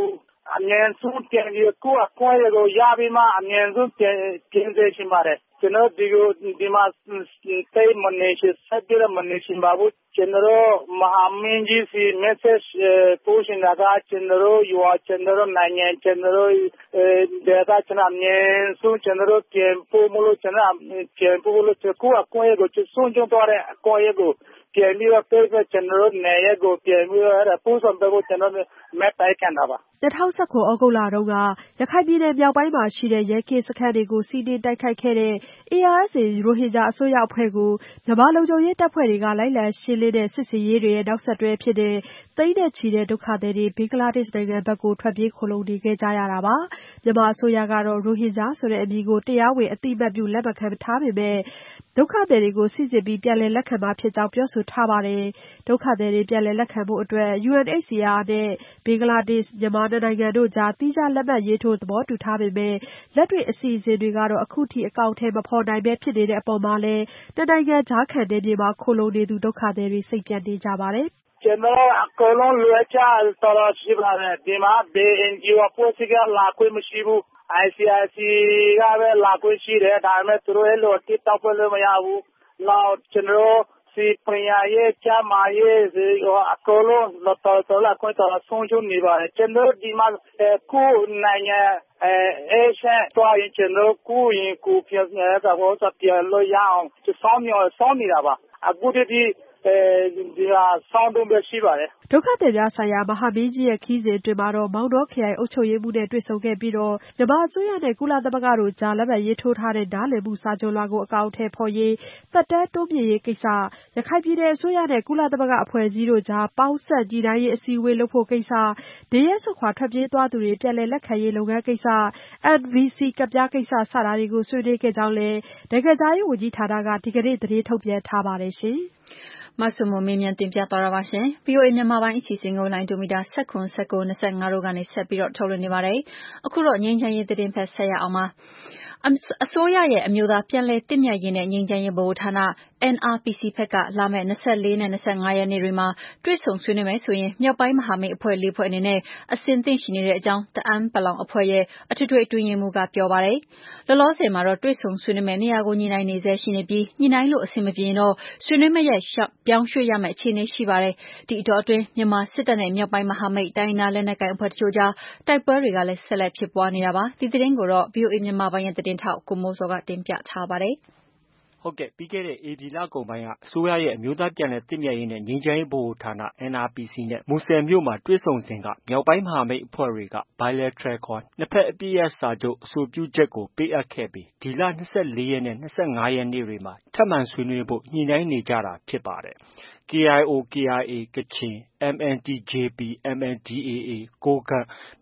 အမြန်ဆုံးပြန်ပြီးကိုယ့်အခွင့်အရေးကိုရပြီးမှအမြန်ဆုံးပြင်စေချင်ပါတယ်ကျွန်တော်ဒီမှာတိတ်မနေရှိဆက်ပြီးမနေရှိပါဘူးကျွန်တော်မဟာမင်းကြီးစီ message ပို့ရှင်တာကကျွန်တော်ရွာကျွန်တော်နိုင်ငံကျွန်တော်ဒေသကျွန်တော်အမြန်ဆုံးကျွန်တော်ပြန်ပို့မလို့ကျွန်တော်ပြန်ပို့လို့ကိုယ့်အခွင့်အရေးကိုဆုံးရှုံးသွားတဲ့အခွင့်အရေးကိုပြန်ပြီးတော့ကျွန်တော်နေရကိုပြန်ပြီးတော့ပို့ဆောင်ပေးဖို့ကျွန်တော်မဲ့တိုက်ခံတာပါ 2019 ဩဂုတ်လတုန်းကရခိုင်ပြည်နယ်မြောက်ပိုင်းမှာရှိတဲ့ရဲကင်းစခန်းတွေကိုစီးနင်းတိုက်ခိုက်ခဲ့တဲ့ ARSA ရိုဟင်ဂျာအစိုးရအဖွဲ့ကိုမြန်မာလုံခြုံရေးတပ်ဖွဲ့တွေကလိုက်လံရှင်းလင်းတဲ့စစ်ဆင်ရေးတွေရဲ့နောက်ဆက်တွဲဖြစ်တဲ့သိန်းနဲ့ချီတဲ့ဒုက္ခသည်တွေဘင်္ဂလားဒေ့ရှ်နိုင်ငံဘက်ကိုထွက်ပြေးခိုလှုံနေခဲ့ကြရတာပါ။မြန်မာအစိုးရကတော့ရိုဟင်ဂျာဆိုတဲ့အမည်ကိုတရားဝင်အသိအမှတ်ပြုလက်မခံထားပေမဲ့ဒုက္ခသည်တွေကိုစိစစ်ပြီးပြန်လည်လက်ခံမှာဖြစ်ကြောင်းပြောဆိုထားပါတယ်။ဒုက္ခသည်တွေပြန်လည်လက်ခံဖို့အတွက် UNHCR နဲ့ဘင်္ဂလားဒေ့ရှ်မြန်မာနိုင်ငံတို့ကြားသီးခြားလက်မှတ်ရေးထိုးသဘောတူထားပေမဲ့လက်တွေ့အစီအစဉ်တွေကတော့အခုထိအကောင့်ထဲမဖော်နိုင်ပဲဖြစ်နေတဲ့အပေါ်မှာလည်းနှစ်နိုင်ငံကြားခံနယ်မြေမှာခိုလှုံနေသူဒုက္ခသည်တွေစိတ်ပြတ်နေကြပါတယ်။ကျွန်တော်အကုန်လုံးလွှဲချတော်ရှိပါတယ်ဒီမှာဘေး NGO အဖွဲ့အစည်းကလာခွင့်မရှိဘူး ICRC ကပဲလာခွင့်ရှိတယ်ဒါပေမဲ့သူတို့လို့တိတောက်ဖွဲ့လို့မရဘူးနောက်ကျွန်တော်စီပညာရေးကျမရေးအကုန်လုံးတော်လာခွင့်တော်ဆုံးရှုံးနေပါတယ်ကျွန်တော်ဒီမှာကိုနိုင်ငံအေးရှင်းသွားရင်ကျွန်တော်ကိုရင်ကိုပြန်နေတာဘောစပြန်လို့ရအောင်စောင်းနေတာပါအခုတည်းဒီဆောင်းတုံးပဲရှိပါတယ်ဒုက္ခသည်များဆိုင်ရာမဟာမင်းကြီးရဲ့ခီးစဉ်အတွင်းမှာတော့မောင်တောခရိုင်အုပ်ချုပ်ရေးမှူးနဲ့တွေ့ဆုံခဲ့ပြီးမြန်မာအစိုးရနဲ့ကုလသမဂ္ဂတို့ကြားလက်မှတ်ရေးထိုးထားတဲ့နားလည်မှုစာချုပ်လွှာကိုအကောင်အထည်ဖော်ရေးသက်တမ်းတိုးမြှင့်ရေးကိစ္စရခိုင်ပြည်နယ်အစိုးရနဲ့ကုလသမဂ္ဂအဖွဲ့အစည်းတို့ကြားပေါင်းစပ်ညှိနှိုင်းရေးအစည်းအဝေးလုပ်ဖို့ကိစ္စနေရပ်စွန့်ခွာထွက်ပြေးသွားသူတွေပြန်လည်လက်ခံရေးလုပ်ငန်းကိစ္စ NVC ကဒ်ပြားကိစ္စစတာတွေကိုဆွေးနွေးခဲ့ကြောင်းလည်းနိုင်ငံခြားရေးဝန်ကြီးဌာနကဒီကနေ့သတင်းထုတ်ပြန်ထားပါတယ်ရှင်မဆုမမေမြန်းတင်ပြသွားတာပါရှင်။ VOA မြန်မာပိုင်းအစီအစဉ်ကိုလိုင်းဒိုမီတာ19 19 25တို့ကနေဆက်ပြီးတော့ထုတ်လွှင့်နေပါတယ်။အခုတော့ငြိမ်းချမ်းရေးသတင်းဖက်ဆက်ရအောင်ပါ။အစိုးရရဲ့အမျိုးသားပြန်လည်တည်မြဲရေးနဲ့ငြိမ်းချမ်းရေးဗဟိုဌာန NRPC ဘက်ကလာမယ့်24နဲ့25ရက်နေ့တွေမှာတွေ့ဆုံဆွေးနွေးမယ်ဆိုရင်မြောက်ပိုင်းမဟာမိတ်အဖွဲ့၄ဖွဲ့အနေနဲ့အဆင်သင့်ရှိနေတဲ့အကြောင်းတအန်းပလောင်အဖွဲ့ရဲ့အထွေထွေအတွင်းရေးမှူးကပြောပါတယ်။လောလောဆယ်မှာတော့တွေ့ဆုံဆွေးနွေးမယ့်နေရာကိုညှိနှိုင်းနေဆဲရှိနေပြီးညှိနှိုင်းလို့အဆင်မပြေရင်တော့ဆွေးနွေးမယ့်ရက်ပြောင်းရွှေ့ရမယ့်အခြေအနေရှိပါတယ်။ဒီအတောအတွင်းမြန်မာစစ်တပ်နဲ့မြောက်ပိုင်းမဟာမိတ်တိုင်းရင်းသားလက်နက်ကိုင်အဖွဲ့တချို့ကြားတိုက်ပွဲတွေကလည်းဆက်လက်ဖြစ်ပွားနေတာပါ။ဒီသတင်းကိုတော့ VOA မြန်မာပိုင်းရဲ့သတင်းထောက်ကိုမိုးစောကတင်ပြထားပါတယ်။ဟုတ်ကဲ့ပြီးခဲ့တဲ့ဧပြီလကုန်ပိုင်းကအစိုးရရဲ့အမျိုးသားပြန်လည်သင့်မြတ်ရေးနဲ့ငြိမ်းချမ်းရေးဗဟိုဌာန NRPC နဲ့မူဆယ်မြို့မှာတွေ့ဆုံစဉ်ကမြောက်ပိုင်းမဟာမိတ်အဖွဲ့တွေက Bilateral ခေါ်နှစ်ဖက်အပစ်ရပ်စာချုပ်အဆိုပြုချက်ကိုပေးအပ်ခဲ့ပြီးဒီလ24ရက်နဲ့25ရက်နေ့တွေမှာထပ်မံဆွေးနွေးဖို့ညှိနှိုင်းနေကြတာဖြစ်ပါတယ်။ KIO KIA ကချင် MNTJP MNDAA ကိုးကန့်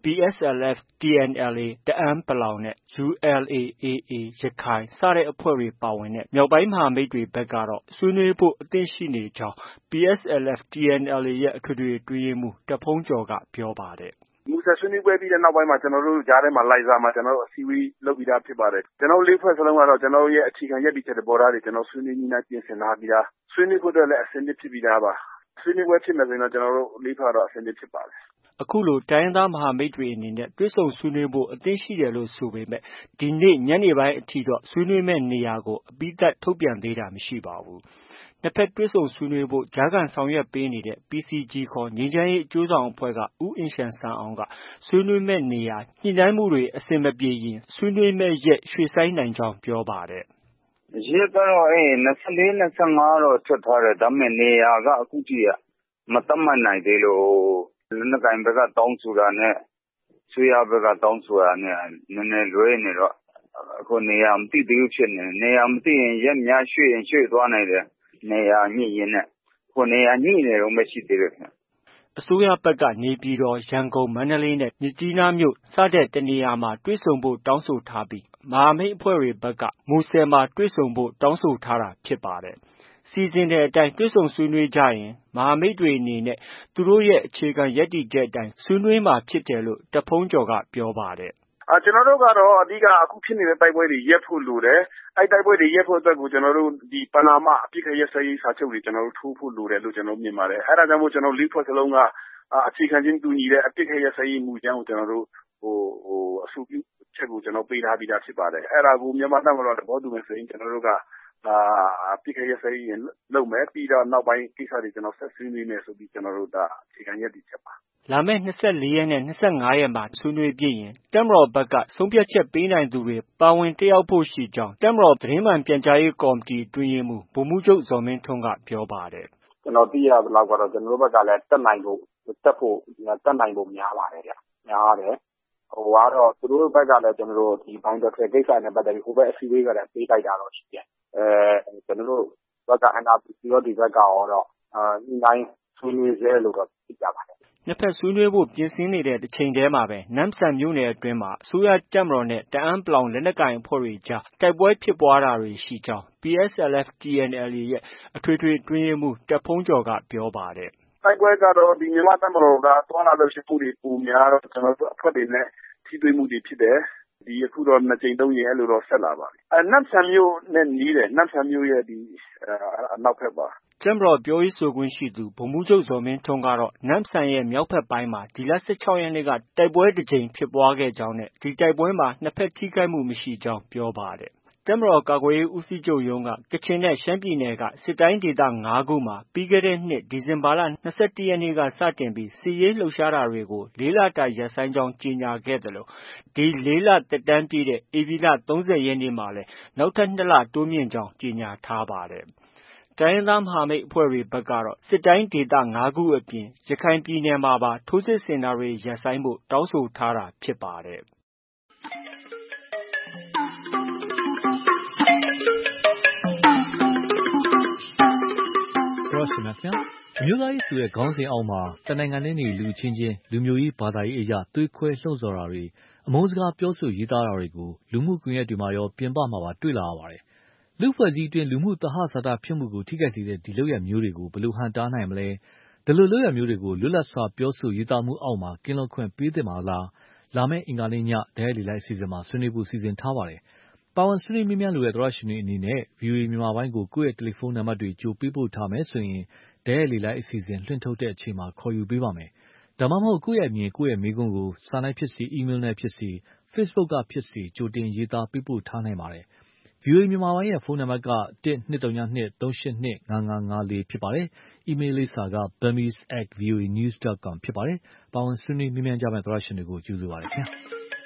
PSLF TNLA တအန်း နဲ့ ULA/AA ရခိုင်စတဲ့အဖွဲ့တွေပါဝင်တဲ့မြောက်ပိုင်းမဟာမိတ်တွေဘက်ကတော့ဆွေးနွေးဖို့အသင့်ရှိနေကြောင်း PSLF TNLA ရဲ့အထွေထွေအတွင်းရေးမှူးတာ့ဘုန်းကျော်ကပြောပါတယ်။မူဆယ်ဆွေးနွေးပွဲပြီးတဲ့နောက်ပိုင်းမှာကျွန်တော်တို့ကြားထဲမှာလိုင်ဇာမှာကျွန်တော်တို့အစည်းအဝေးလုပ်ပြီးသားဖြစ်ပါတယ်။ကျွန်တော်တို့၄ဖွဲ့စလုံးကတော့ကျွန်တော်တို့ရဲ့အခြေခံရပ်တည်ချက်သဘောထားတွေကျွန်တော်ဆွေးနွေးပြီးပြင်ဆင်ထားပြီးသားဆွေးနွေးဖို့အတွက်လည်းအဆင်သင့်ဖြစ်ပြီးသားပါ။ဆွေးနွေးပွဲဖြစ်မယ်ဆိုရင်တော့ကျွန်တော်တို့၄ဖွဲ့ကတော့အဆင်သင့်ဖြစ်ပါတယ်။အခုလိုတိုင်းရင်းသားမဟာမိတ်တွေအနေနဲ့တွေ့ဆုံဆွေးနွေးဖို့အသင့်ရှိတယ်လို့ဆိုပေမဲ့ဒီနေ့ညနေပိုင်းအထိတော့ဆွေးနွေးမယ့်နေရာကိုအပြီးသတ်ထုတ်ပြန်သေးတာမရှိပါဘူး။နှစ်ဖက်တွေ့ဆုံဆွေးနွေးဖို့ကြားခံဆောင်ရွက်ပေးနေတဲ့ PCG ခေါ်ငြိမ်းချမ်းရေးအကျိုးဆောင်အဖွဲ့ကဦးအင်ရှန်ဆန်အောင်ကဆွေးနွေးမယ့်နေရာညှိနှိုင်းမှုတွေအဆင်မပြေရင်ဆွေးနွေးမယ့်ရက်ရွှေ့ဆိုင်းနိုင်ကြောင်းပြောပါတယ်။ရက်ကတော့24 25တော့ထွက်ထားတယ်ဒါပေမဲ့နေရာကအခုကြည့်ရမသတ်မှတ်နိုင်သေးလို့လက်နက်ကိုင်ဘက်ကတောင်းဆိုတာနဲ့ဆွေးရဘက်ကတောင်းဆိုတာနဲ့နည်းနည်းလွဲနေတော့အခုနေရာမသိသေးဘူးဖြစ်နေနေရာမသိရင်ရက်များရွှေ့ရင်ရွှေ့သွားနိုင်တယ်နေရာညှိရင်နဲ့ခုနေရာညှိနေတော့မရှိသေးတယ်ခင်ဗျအစိုးရဘက်ကနေပြည်တော်ရန်ကုန်မန္တလေးနဲ့မြစ်ကြီးနားမြို့စတဲ့တနေရာမှာတွေ့ဆုံဖို့တောင်းဆိုထားပြီးမဟာမိတ်အဖွဲ့တွေဘက်ကမူဆယ်မှာတွေ့ဆုံဖို့တောင်းဆိုထားတာဖြစ်ပါတယ်။စီစဉ်တဲ့အတိုင်းတွေ့ဆုံဆွေးနွေးကြရင်မဟာမိတ်တွေအနေနဲ့သူတို့ရဲ့အခြေခံရပ်တည်ချက်အတိုင်းဆွေးနွေးမှာဖြစ်တယ်လို့တာ့ဘုန်းကျော်ကပြောပါတယ်။ကျွန်တော်တို့ကတော့အဓိကအခုဖြစ်နေတဲ့တိုက်ပွဲတွေရပ်ဖို့လိုတယ်။အဲ့တိုက်ပွဲတွေရပ်ဖို့အတွက်ကိုကျွန်တော်တို့ဒီပဏာမအပစ်ခတ်ရပ်စဲရေးစာချုပ်တွေကျွန်တော်တို့ထိုးဖို့လိုတယ်လို့ကျွန်တော်မြင်ပါတယ်။အဲ့ဒါကြောင့်မို့ကျွန်တော်၄ဖွဲ့စလုံးကအခြေခံချင်းတူညီတဲ့အပစ်အခတ်ရပ်စဲရေးမူကြမ်းကိုကျွန်တော်တို့အဆိုပြုချက်ကိုကျွန်တော်ပေးထားပြီးသားဖြစ်ပါတယ်အဲ့ဒါကိုမြန်မာတပ်မတော်သဘောတူမယ်ဆိုရင်ကျွန်တော်တို့ကအပစ်အခတ်ရပ်စဲရေးလုပ်မယ်ပြီးတော့နောက်ပိုင်းကိစ္စတွေကျွန်တော်ဆက်ဆွေးနွေးမယ်ဆိုပြီးကျွန်တော်တို့ဒါအခြေခံရပ်တည်ချက်ပါလာမယ့်24ရက်နဲ့25ရက်မှာဆွေးနွေးပြည့်ရင်တပ်မတော်ဘက်ကဆုံးဖြတ်ချက်ပေးနိုင်သူတွေပါဝင်တက်ရောက်ဖို့ရှိကြောင်းတပ်မတော်သတင်းမှန်ပြန်ကြားရေးကော်မတီအတွင်းရေးမှူးဗိုလ်မှူးချုပ်ဇော်မင်းထွန်းကပြောပါတယ်ကျွန်တော်သိရသလောက်ကတော့ကျွန်တော်တို့ဘက်ကလည်းတက်နိုင်ဖို့များပါတယ်ဗျများတယ်ကတော့သူတို့ဘက်ကလည်းကျွန်တော်တို့ဒီဘိုင်းတော်ကိစ္စနဲ့ပတ်သက်ပြီးဟိုဘက်အစည်းအဝေးကလည်းပေးလိုက်တာတော့ရှိတယ်ကျွန်တော်တို့ဘက်က NRPC ရောဒီဘက်ကရောတော့ညှိနှိုင်းဆွေးနွေးဆဲလို့တော့သိကြပါတယ်နှစ်ဖက်ဆွေးနွေးဖို့ပြင်ဆင်နေတဲ့တစ်ချိန်တည်းမှာပဲနမ်ဆန်မြို့နယ်အတွင်းမှာအစိုးရတပ်မတော်နဲ့တအန်းပလောင်လက်နက်ကိုင်အဖွဲ့တွေကြားတိုက်ပွဲဖြစ်ပွားတာတွေရှိကြောင်း PSLF/TNLA ရဲ့အထွေထွေအတွင်းရေးမှူးတပ်ဖုံးကျော်ကပြောပါတယ်တိုက်ပွဲကတော့ဒီမြန်မာတပ်မတော်ကတွာလာလို့ရှိမှုတွေပုံများတော့ကျွန်တော်တို့အဖွဲ့တွေနဲ့ထိတွေ့မှုတွေဖြစ်တယ်ဒီအခုတော့2ကြိမ်3ကြိမ်အဲ့လိုတော့ဆက်လာပါပြီနမ်ဆန်မြို့နဲ့နီးတယ်နမ်ဆန်မြို့ရဲ့ဒီအနောက်ဘက်ပါတပ်မတော်ပြောရေးဆိုခွင့်ရှိသူဗိုလ်မှူးချုပ်ဇော်မင်းထွန်းကတော့နမ်ဆန်ရဲ့မြောက်ဘက်ပိုင်းမှာဒီလ16ရက်နေ့ကတိုက်ပွဲတစ်ကြိမ်ဖြစ်ပွားခဲ့ကြောင်းနဲ့ဒီတိုက်ပွဲမှာနှစ်ဖက်ထိခိုက်မှုမရှိကြောင်းပြောပါတယ်တပ်မတော်ကာကွယ်ရေးဦးစီးချုပ်ရုံးကကချင်နဲ့ရှမ်းပြည်နယ်ကစစ်တိုင်းဒေသ9ခုမှာပြီးခဲ့တဲ့နှစ်ဒီဇင်ဘာလ21ရက်နေ့ကစတင်ပြီးစစ်ရေးလှုပ်ရှားတာတွေကို4လတာရပ်ဆိုင်းကြောင်းကြေညာခဲ့တယ်လို့ဒီ4လသက်တမ်းပြည့်တဲ့ဧပြီလ30ရက်နေ့မှာလည်းနောက်ထပ်2လတိုးမြင့်ကြောင်းကြေညာထားပါတယ်တိုင်းရင်းသားမဟာမိတ်အဖွဲ့တွေဘက်ကတော့စစ်တိုင်းဒေသ9ခုအပြင်ရခိုင်ပြည်နယ်မှာပါထိုးစစ်ဆင်တာတွေရပ်ဆိုင်းဖို့တောင်းဆိုထားတာဖြစ်ပါတယ်ရှင်များခင်ဗျာအမျိုးသားရေးဆိုတဲ့ခေါင်းစဉ်အောက်မှာတနိုင်ငံနဲ့နေလူချင်းချင်းလူမျိုးရေးဘာသာရေးအရာသွေးခွဲလှုံ့ဆော်တာတွေအမုန်းစကားပြောဆိုရေးသားတာတွေကိုလူမှုကွန်ရက်တွေမှာရောပြင်ပမှာပါတွေ့လာရပါတယ်လူဖွဲ့စည်းအတွင်းလူမှုသဟဇာတဖြစ်မှုကိုထိခိုက်စေတဲ့ဒီလုပ်ရမျိုးတွေကိုဘယ်လိုဟန်တားနိုင်မလဲဒီလိုလုပ်ရမျိုးတွေကိုလွတ်လပ်စွာပြောဆိုရေးသားမှုအောက်မှာကင်းလွတ်ခွင့်ပေးသင့်ပါလားလာမယ့်အင်္ဂါနေ့ညဒဲလီလိုက်အစီအစဉ်မှာဆွေးနွေးဖို့စီစဉ်ထားပါတယ်ပါဝင်ဆွေးနွေးမြန်းလို့ရတဲ့သောရရှင်တွေအနေနဲ့ VOA မြန်မာပိုင်းကိုကိုယ့်ရဲ့တယ်လီဖုန်းနံပါတ်တွေကြိုပေးပို့ထားမယ်ဆိုရင်ဒဲလီလိုက်အစီအစဉ်လွှင့်ထုတ်တဲ့အချိန်မှာခေါ်ယူပေးပါမယ်ဒါမှမဟုတ်ကိုယ့်ရဲ့အမြင်ကိုယ့်ရဲ့မေးခွန်းကိုစာနဲ့ဖြစ်စီအီးမေးလ်နဲ့ဖြစ်စီ Facebook ကဖြစ်စီကြိုတင်ရေးသားပေးပို့ထားနိုင်ပါတယ်VOA မြန်မာပိုင်းရဲ့ဖုန်းနံပါတ်က1-202-382-5554ဖြစ်ပါတယ်အီးမေးလ်လိပ်စာက burmese@voanews.com ဖြစ်ပါတယ်ပါဝင်ဆွေးနွေးမြန်းကြမယ့်သောရရှင်တွေကိုကြိုဆိုပါရစေခင်ဗျာ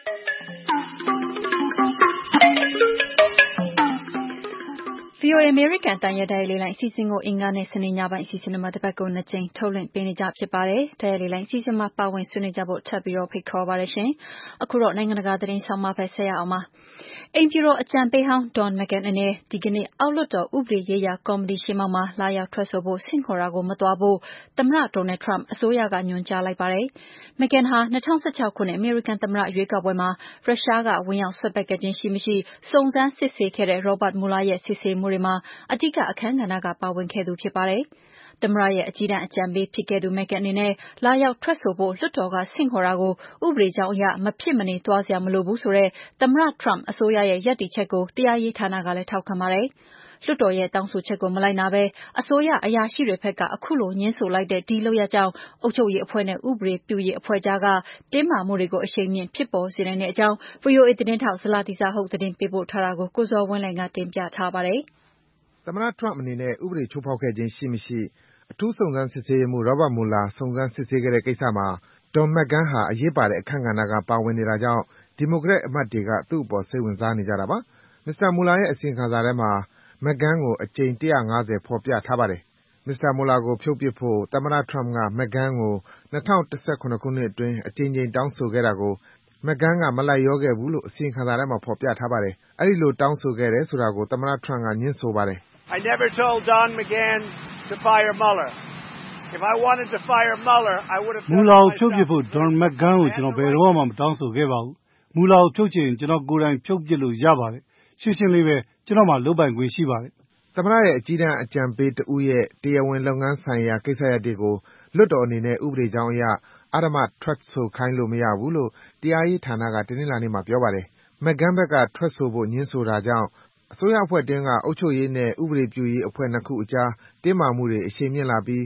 VOA အမေရိကန်တန်ရဒိုင်လေးလိုင်းအစီအစဉ်ကိုအင်္ဂါနဲ့စနေညပိုင်းအစီအစဉ်မှာတစ်ပတ်ကို2ကြိမ်ထုတ်လွှင့်ပေးနေကြဖြစ်ပါတယ်။ဒိုင်လေးလိုင်းအစီအစဉ်မှာပါဝင်ဆွေးနွေးကြဖို့ထပ်ပြီးတော့ဖိတ်ခေါ်ပါရရှင်။အခုတော့နိုင်ငံတကာသတင်းဆောင်မဖက်ဆက်ရအောင်ပါ။အိမ်ဖြူတော်အကြံပေးဟောင်း Don McGahn အနေနဲ့ဒီကနေ့အောက်လွှတ်တော်ဥပဒေရေးရာကော်မတီရှေ့မှောက်မှာလာရောက်ထွက်ဆိုဖို့ဆင့်ခေါ်တာကိုမသွားဖို့သမ္မတ Donald Trump အစိုးရကညွှန်ကြားလိုက်ပါတယ်။ McGahn ဟာ2016ခုနှစ်အမေရိကန်သမ္မတရွေးကောက်ပွဲမှာရုရှားကဝင်ရောက်စွက်ဖက်ခဲ့ခြင်းရှိမရှိစုံစမ်းစစ်ဆေးခဲ့တဲ့ Robert Mueller ရဲ့စစ်ဆေးမှုတွေမှာအဓိကအခန်းကဏ္ဍကပါဝင်ခဲ့သူဖြစ်ပါတယ်။သမ္မတရဲ့အကြီးတန်းအကြံပေးဖြစ်ခဲ့သူ McGahn အနေနဲ့လာရောက်ထွက်ဆိုဖို့လွှတ်တော်ကဆင့်ခေါ်တာကိုဥပဒေကြောင်းအရမဖြစ်မနေသွားစရာမလိုဘူးဆိုတဲ့သမ္မတ Trump အစိုးရရဲ့ရပ်တည်ချက်ကိုတရားရေးဌာနကလည်းထောက်ခံပါတယ်။လွှတ်တော်ရဲ့တောင်းဆိုချက်ကိုမလိုက်နာဘဲအစိုးရအရာရှိတွေဘက်ကအခုလိုညှင်းဆိုလိုက်တဲ့ဒီလုပ်ရပ်ကြောင့်အုပ်ချုပ်ရေးအဖွဲ့နဲ့ဥပဒေပြုရေးအဖွဲ့ကြားကတင်းမာမှုတွေကိုအရှိန်မြင့်ဖြစ်ပေါ်စေနိုင်တဲ့အကြောင်း VOA သတင်းထောက်ဇလာတိစာဟုတ်သတင်းပေးပို့ထားတာကိုကိုဇော်ဝင်းလှိုင်ကတင်ပြထားပါတယ်။သမ္မတ Trump အနေနဲ့ဥပဒေချိုးဖောက်ခဲ့ခြင်းရှိမရှိအထူးစုံစမ်းစစ်ဆေးရေးမှူး Robert Mueller စုံစမ်းစစ်ဆေးခဲ့တဲ့ကိစ္စမှာ Don McGahn ဟာအရေးပါတဲ့အခန်းကဏ္ဍကပါဝင်နေတာကြောင့်ဒီမိုကရက်အမတ်တွေကသူ့အပေါ်စိတ်ဝင်စားနေကြတာပါ။ Mr. Mueller ရဲ့အစီရင်ခံစာထဲမှာ McGahn ကိုအကြိမ်150ဖော်ပြထားပါတယ်။ Mr. Mueller ကိုဖြုတ်ပစ်ဖို့သမ္မတ Trump က McGahn ကို2017ခုနှစ်အတွင်းအကြိမ်ကြိမ်တောင်းဆိုခဲ့တာကိုMcGahn ကမလိုက်လျောခဲ့ဘူးလို့အစီရင်ခံစာထဲမှာဖော်ပြထားပါတယ်။အဲဒီလိုတောင်းဆိုခဲ့တယ်ဆိုတာကိုသမ္မတ Trump ကငြင်းဆိုပါတယ်။ I never told Don McGahn to fire Mueller. If I wanted to fire Mueller, I would have Mueller ကိုဖြုတ်ပစ်ဖို့ Don McGahn ကိုကျွန်တော်ဘယ်တော့မှမတောင်းဆိုခဲ့ပါဘူး။ Mueller ကိုဖြုတ်ချင်ကျွန်တော်ကိုယ်တိုင်ဖြုတ်ပစ်လို့ရပါတယ်။ရှင်းရှင်းလေးပဲကျွန်တော်မှလုပ်ပိုင်ခွင့်ရှိပါတယ်။သမ္မတရဲ့အကြီးတန်းအကြံပေးတဦးရဲ့တရားဝင်လုပ်ငန်းဆိုင်ရာကိစ္စရပ်တွေကိုလွှတ်တော်အနေနဲ့ဥပဒေကြောင်းအရအဓမ္မထွက်ဆိုခိုင်းလို့မရဘူးလို့တရားရေးဌာနကတနင်္လာနေ့မှာပြောပါတယ်။ McGahn ဘက်ကထွက်ဆိုဖို့ငြင်းဆိုတာကြောင့်အစိုးရအဖွဲ့အတွင်းကအုပ်ချုပ်ရေးနဲ့ဥပဒေပြုရေးအဖွဲ့နှစ်ခုအကြားတင်းမာမှုတွေအရှိန်မြင့်လာပြီး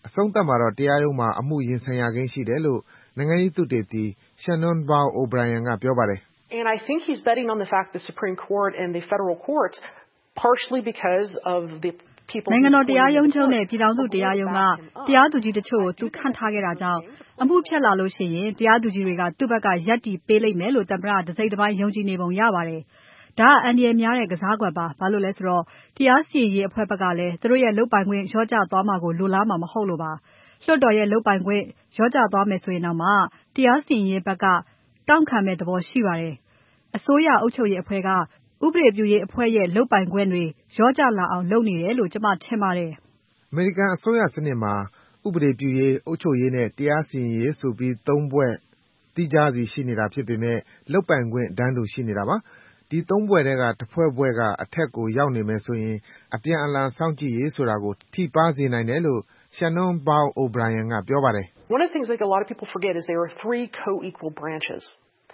အဆုံးသတ်မှာတော့တရားရုံးမှာအမှုရင်ဆိုင်ရကိန်းရှိတယ်လို့နိုင်ငံရေးသုတေသီ Shannon Bow O'Brien ကပြောပါတယ်။ And I think he's betting on the fact the Supreme Court and the federal courts partially because of the နိုင်ငံတော်တရားရုံးချုပ်နဲ့ပြည်ထောင်စုတရားရုံးကတရားသူကြီးတချို့ကိုသူခန့်ထားခဲ့တာကြောင့်အမှုဖြတ်လာလို့ရှိရင်တရားသူကြီးတွေကသူ့ဘက်ကရပ်တည်ပေးလိမ့်မယ်လို့သမ္မတတစိမ့်တစ်ပိုင်းယုံကြည်နေပုံရပါတယ်။ဒါအန္တရာယ်များတဲ့ကစားကွက်ပါ။ဘာလို့လဲဆိုတော့တရားစီရင်ရေးအဖွဲ့ဘက်ကလည်းသူတို့ရဲ့လုပ်ပိုင်ခွင့်လျော့ကျသွားမှာကိုလိုလားမှာမဟုတ်လို့ပါ။လွှတ်တော်ရဲ့လုပ်ပိုင်ခွင့်လျော့ကျသွားမယ်ဆိုရင်တော့မှတရားစီရင်ရေးဘက်ကတောင့်ခံမဲ့သဘောရှိပါတယ်။အစိုးရအုပ်ချုပ်ရေးအဖွဲ့ကဥပဒေပြုရေးအဖွဲ့ရဲ့လုပ်ပိုင်ခွင့်တွေလျော့ကျလာအောင်လုပ်နေတယ်လို့ကျွန်မထင်ပါတယ်။အမေရိကန်အစိုးရစနစ်မှာဥပဒေပြုရေးအုပ်ချုပ်ရေးနဲ့တရားစီရင်ရေးဆိုပြီး၃ဘွဲ့သီးခြားစီရှိနေတာဖြစ်ပေမဲ့လုပ်ပိုင်ခွင့်တန်းတူရှိနေတာပါ။ဒီ၃ဘွဲ့ထဲကတစ်ဘွဲ့ကအထက်ကိုရောက်နေမယ်ဆိုရင်အပြန်အလှန်စောင့်ကြည့်ရေးဆိုတာကိုထိပါးစေနိုင်တယ်လို့ Shannon Bow O'Brien ကပြောပါတယ်။ One of the things like a lot of people forget is there are 3 co-equal branches.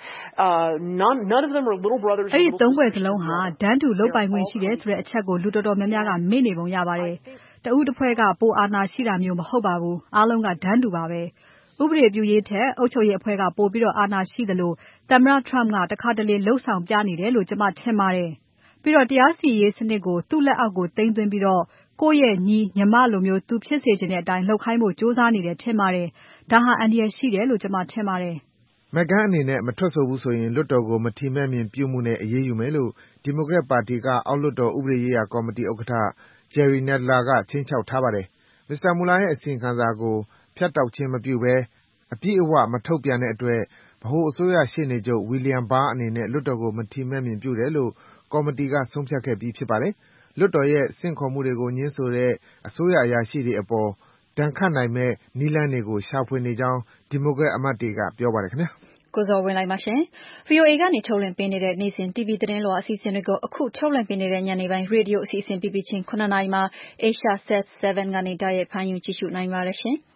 None of them are little brothers. အဲ့ဒီ၃ဘွဲ့စလုံးဟာတန်းတူလုပ်ပိုင်ခွင့်ရှိတယ်ဆိုတဲ့အချက်ကိုလူတော်တော်များများကမေ့နေပုံရပါတယ်။တဦးတစ်ဖွဲ့ကပိုအာဏာရှိတာမျိုးမဟုတ်ပါဘူး။အားလုံးကတန်းတူပါပဲ။ဥပဒေပြုရေးထက်အုပ်ချုပ်ရေးအဖွဲ့ကပိုပြီးအာဏာရှိသလိုသမ္မတ Trump ကတခါတလေလှုပ်ဆောင်ပြနေတယ်လို့ကျွန်မထင်ပါတယ်။ပြီးတော့တရားစီရင်ရေးစနစ်ကိုသူ့လက်အောက်ကိုသိမ်းသွင်းပြီးတော့ကိုယ့်ရဲ့ညီညီမလိုမျိုးသူဖြစ်စေချင်တဲ့အတိုင်းလှုပ်ခိုင်းဖို့ကြိုးစားနေတယ်ထင်ပါတယ်။ဒါဟာအန္တရာယ်ရှိတယ်လို့ကျွန်မထင်ပါတယ်။ McGahn အနေနဲ့မထွက်ဆိုဘူးဆိုရင်လွှတ်တော်ကိုမထီမဲ့မြင်ပြုမှုနဲ့အရေးယူမယ်လို့ဒီမိုကရက်ပါတီကအောက်လွှတ်တော်ဥပဒေရေးရာကော်မတီဥက္ကဋ္ဌ Jerry Nadler ကခြိမ်းခြောက်ထားပါတယ်။ Mr. Mueller ရဲ့အစီရင်ခံစာကိုဖြတ်တောက်ခြင်းမပြုဘဲအပြည့်အဝမထုတ်ပြန်တဲ့အတွက်ဗဟိုအစိုးရရှေ့နေချုပ် William Barr အနေနဲ့လွှတ်တော်ကိုမထီမဲ့မြင်ပြုတယ်လို့ကော်မတီကဆုံးဖြတ်ခဲ့ပြီးဖြစ်ပါတယ်။လွှတ်တော်ရဲ့ဆင့်ခေါ်မှုတွေကိုငြင်းဆိုတဲ့အစိုးရအရာရှိတွေအပေါ်ဒဏ်ခတ်နိုင်မဲ့နည်းလမ်းတွေကိုရှာဖွေနေကြောင်းဒီမိုကရက်အမတ်တွေကပြောပါတယ်ခင်ဗျာ။ကိုဇော်ဝင်းလိုက်ပါရှင်။ VOA ကနေထုတ်လွှင့်ပေးနေတဲ့နေ့စဉ် TV သတင်းလွှာအစီအစဉ်တွေကိုအခုထုတ်လွှင့်ပေးနေတဲ့ညနေပိုင်းရေဒီယိုအစီအစဉ်ပြီးပြီးချင်း9နာရီမှာ Asia Set 7ကနေတိုက်ရိုက်ဖမ်းယူကြည့်ရှုနိုင်ပါတယ်ရှင်။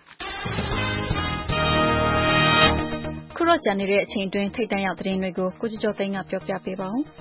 ခုတော့ကြံနေတဲ့အချိန်တွင်းထိတ်တန့်ရောက်သတင်းတွေကိုကိုကျော်သိန်းကပြောပြပေးပါဦး။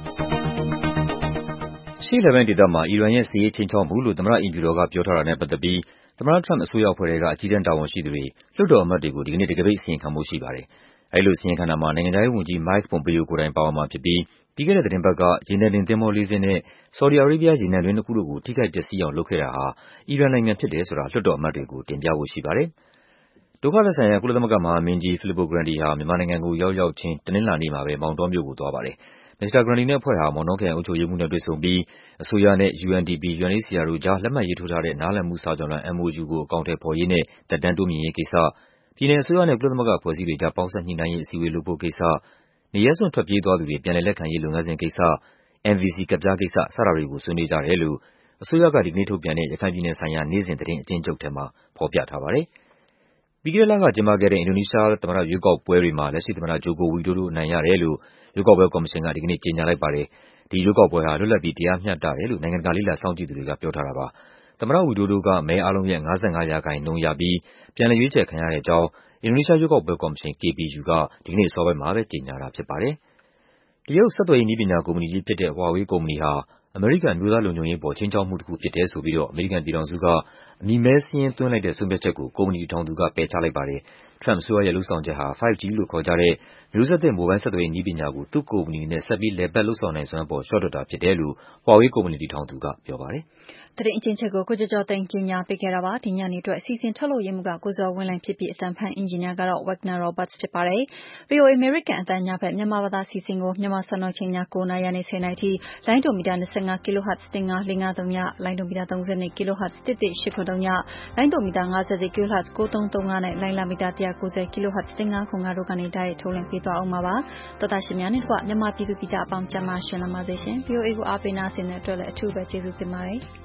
ရှေ့လက်ပိုင်းဒေသမှာအီရန်ရဲ့စစ်ရေးချိန်ချောက်မှုလို့သမ္မတအိမ်ဖြူတော်ကပြောထားတာနဲ့ပတ်သက်ပြီးသမ္မတ Trump အစိုးရအဖွဲ့ထဲကအကြီးတန်းတာဝန်ရှိသူတွေလွှတ်တော်အမတ်တွေကိုဒီကနေ့တကပိတ်အစီရင်ခံဖို့ရှိပါတယ်။အဲဒီလိုအစီရင်ခံတာမှာနိုင်ငံခြားရေးဝန်ကြီး Mike Pompeo ကိုယ်တိုင်ပါဝင်မှာဖြစ်ပြီးပြီးခဲ့တဲ့သီတင်းပတ်ကရေနံတင်သင်္ဘော4 စင်းနဲ့ Saudi Arabia ရေနံတွင်း2 ခုတို့ကိုထိခိုက်ပျက်စီးအောင်လုပ်ခဲ့တာဟာအီရန်နိုင်ငံဖြစ်တယ်ဆိုတာလွှတ်တော်အမတ်တွေကိုတင်ပြဖို့ရှိပါတယ်။ဒုက္ခသည်ဆိုင်ရာကုလသမဂ္ဂမဟာမင်းကြီး Filippo Grandi ဟာမြန်မာနိုင်ငံကိုရောက်ချင်းတနင်္လာနေ့မှာပဲမောင်တောမြို့ကိုသွားပါတယ်။မစ္စတာ Grandi နဲ့အဖွဲ့ဟာမောင်တောခရိုင်အုပ်ချုပ်ရေးမှူးနဲ့တွေ့ဆုံပြီးအစိုးရနဲ့ UNDP, UNHCR တို့ကြားလက်မှတ်ရေးထိုးထားတဲ့နားလည်မှုစာချွန်လွှာ MOU ကိုအကောင်အထည်ဖော်ရေးနဲ့သက်တမ်းတိုးမြှင့်ရေးကိစ္စ၊ပြည်နယ်အစိုးရနဲ့ကုလသမဂ္ဂအဖွဲ့အစည်းတွေကြားပေါင်းစပ်ညှိနှိုင်းရေးအစည်းအဝေးလုပ်ဖို့ကိစ္စ၊နေရပ်စွန့်ထွက်ပြေးသွားသူတွေပြန်လည်လက်ခံရေးလုပ်ငန်းစဉ်ကိစ္စ၊ MVC ကဒ်ပြားကိစ္စစတာတွေကိုဆွေးနွေးကြတယ်လို့အစိုးရကဒီကနေ့ထုတ်ပြန်တဲ့ရခိုင်ပြည်နယ်ဆိုင်ရာနေ့စဉ်သတင်းအကျဉ်းချုပ်ထဲမှာဖော်ပြထားပါတယ်။ပြီးခဲ့တဲ့လကကျင်းပခဲ့တဲ့အင်ဒိုနီးရှားသမ္မတရွေးကောက်ပွဲတွေမှာလက်ရှိသမ္မတ Joko Widodo အနိုင်ရတယ်လို့ရွေးကောက်ပွဲကော်မရှင်ကဒီကနေ့ကြေညာလိုက်ပါတယ်။ဒီရွေးကောက်ပွဲဟာလွတ်လပ်ပြီးတရားမျှတတယ်လို့နိုင်ငံတကာလေ့လာစောင့်ကြည့်သူတွေကပြောထားတာပါ။သမ္မတ Widodo ကမဲအားလုံးရဲ့55%ရပြီးပြန်လည်ရွေးချယ်ခံရတဲ့အကြောင်းအင်ဒိုနီးရှားရွေးကောက်ပွဲကော်မရှင် KPU ကဒီကနေ့အစောပိုင်းမှာပဲကြေညာတာဖြစ်ပါတယ်။တရုတ်ဆက်သွယ်ရေးနည်းပညာကုမ္ပဏီကြီးဖြစ်တဲ့ Huawei ကုမ္ပဏီဟာအမေရိကန်အမျိုးသားလုံခြုံရေးအပေါ်ခြိမ်းခြောက်မှုတစ်ခုဖြစ်တယ်ဆိုပြီးအမေရိကန်ပြည်ထောင်စုကအမည်မည်းစာရင်းသွင်းလိုက်တဲ့ဆုံးဖြတ်ချက်ကိုကုမ္ပဏီတည်ထောင်သူကပယ်ချလိုက်ပါတယ်။ Trump အစိုးရရဲ့လုပ်ဆောင်ချက်ဟာ 5G လို့ခေါ်ကြတဲ့မျိုးဆက်သစ်မိုဘိုင်းဆက်သွယ်ရေးနည်းပညာကိုသူ့ကုမ္ပဏီနဲ့ဆက်ပြီးလည်ပတ်လုပ်ဆောင်နိုင်စွမ်းအပေါ်လျှော့တွက်တာဖြစ်တယ်လို့ Huawei ကုမ္ပဏီတည်ထောင်သူကပြောပါတယ်။သတင်းအကျဉ်းချုပ်ကိုကျော်ကျော်သိန်းကြီးညာပေးခဲ့တာပါ။ဒီညနေအတွက်အစီအစဉ်ထုတ်လုပ်ရေးမှူးကကိုဇော်ဝင်းလှိုင်ဖြစ်ပြီးအသံဖန်အင်ဂျင်နီယာကတော့ Wagner Roberts ဖြစ်ပါတယ်။ VOA American အသံညဘက်မြန်မာဘာသာအစီအစဉ်ကိုမြန်မာစံတော်ချိန်ည9:00နာရီကနေ10:00နာရီထိလိုင်းဒိုမီတာ25 kHz 15453ညလိုင်းဒိုမီတာ32 kHz 11873ညလိုင်းဒိုမီတာ50 kHz 9335နဲ့လိုင်းလာမီတာ190 kHz 1505တို့ကနေတိုက်ရိုက်ထုတ်လွှင့်ပေးသွားအောင်ပါ။သောတာရှင်များနဲ့တကွမြန်မာပြည်သူပြည်သားအပေါင်းကျန်းမာရှင်လန်းပါစေရှင်။ VOA ကိုအားပေးနာဆင်တဲ့အတွက်လည်းအထူးပဲကျေးဇူးတင်ပါတယ်။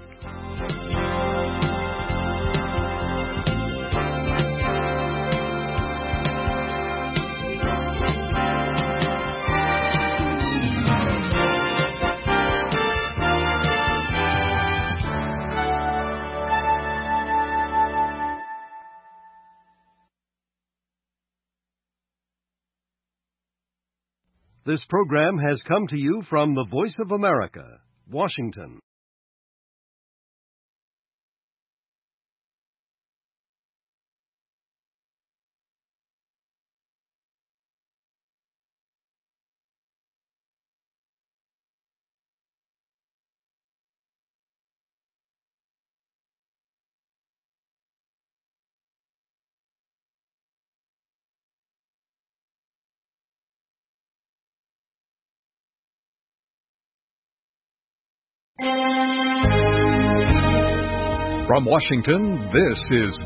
This program has come to you from the Voice of America, Washington. From Washington, this is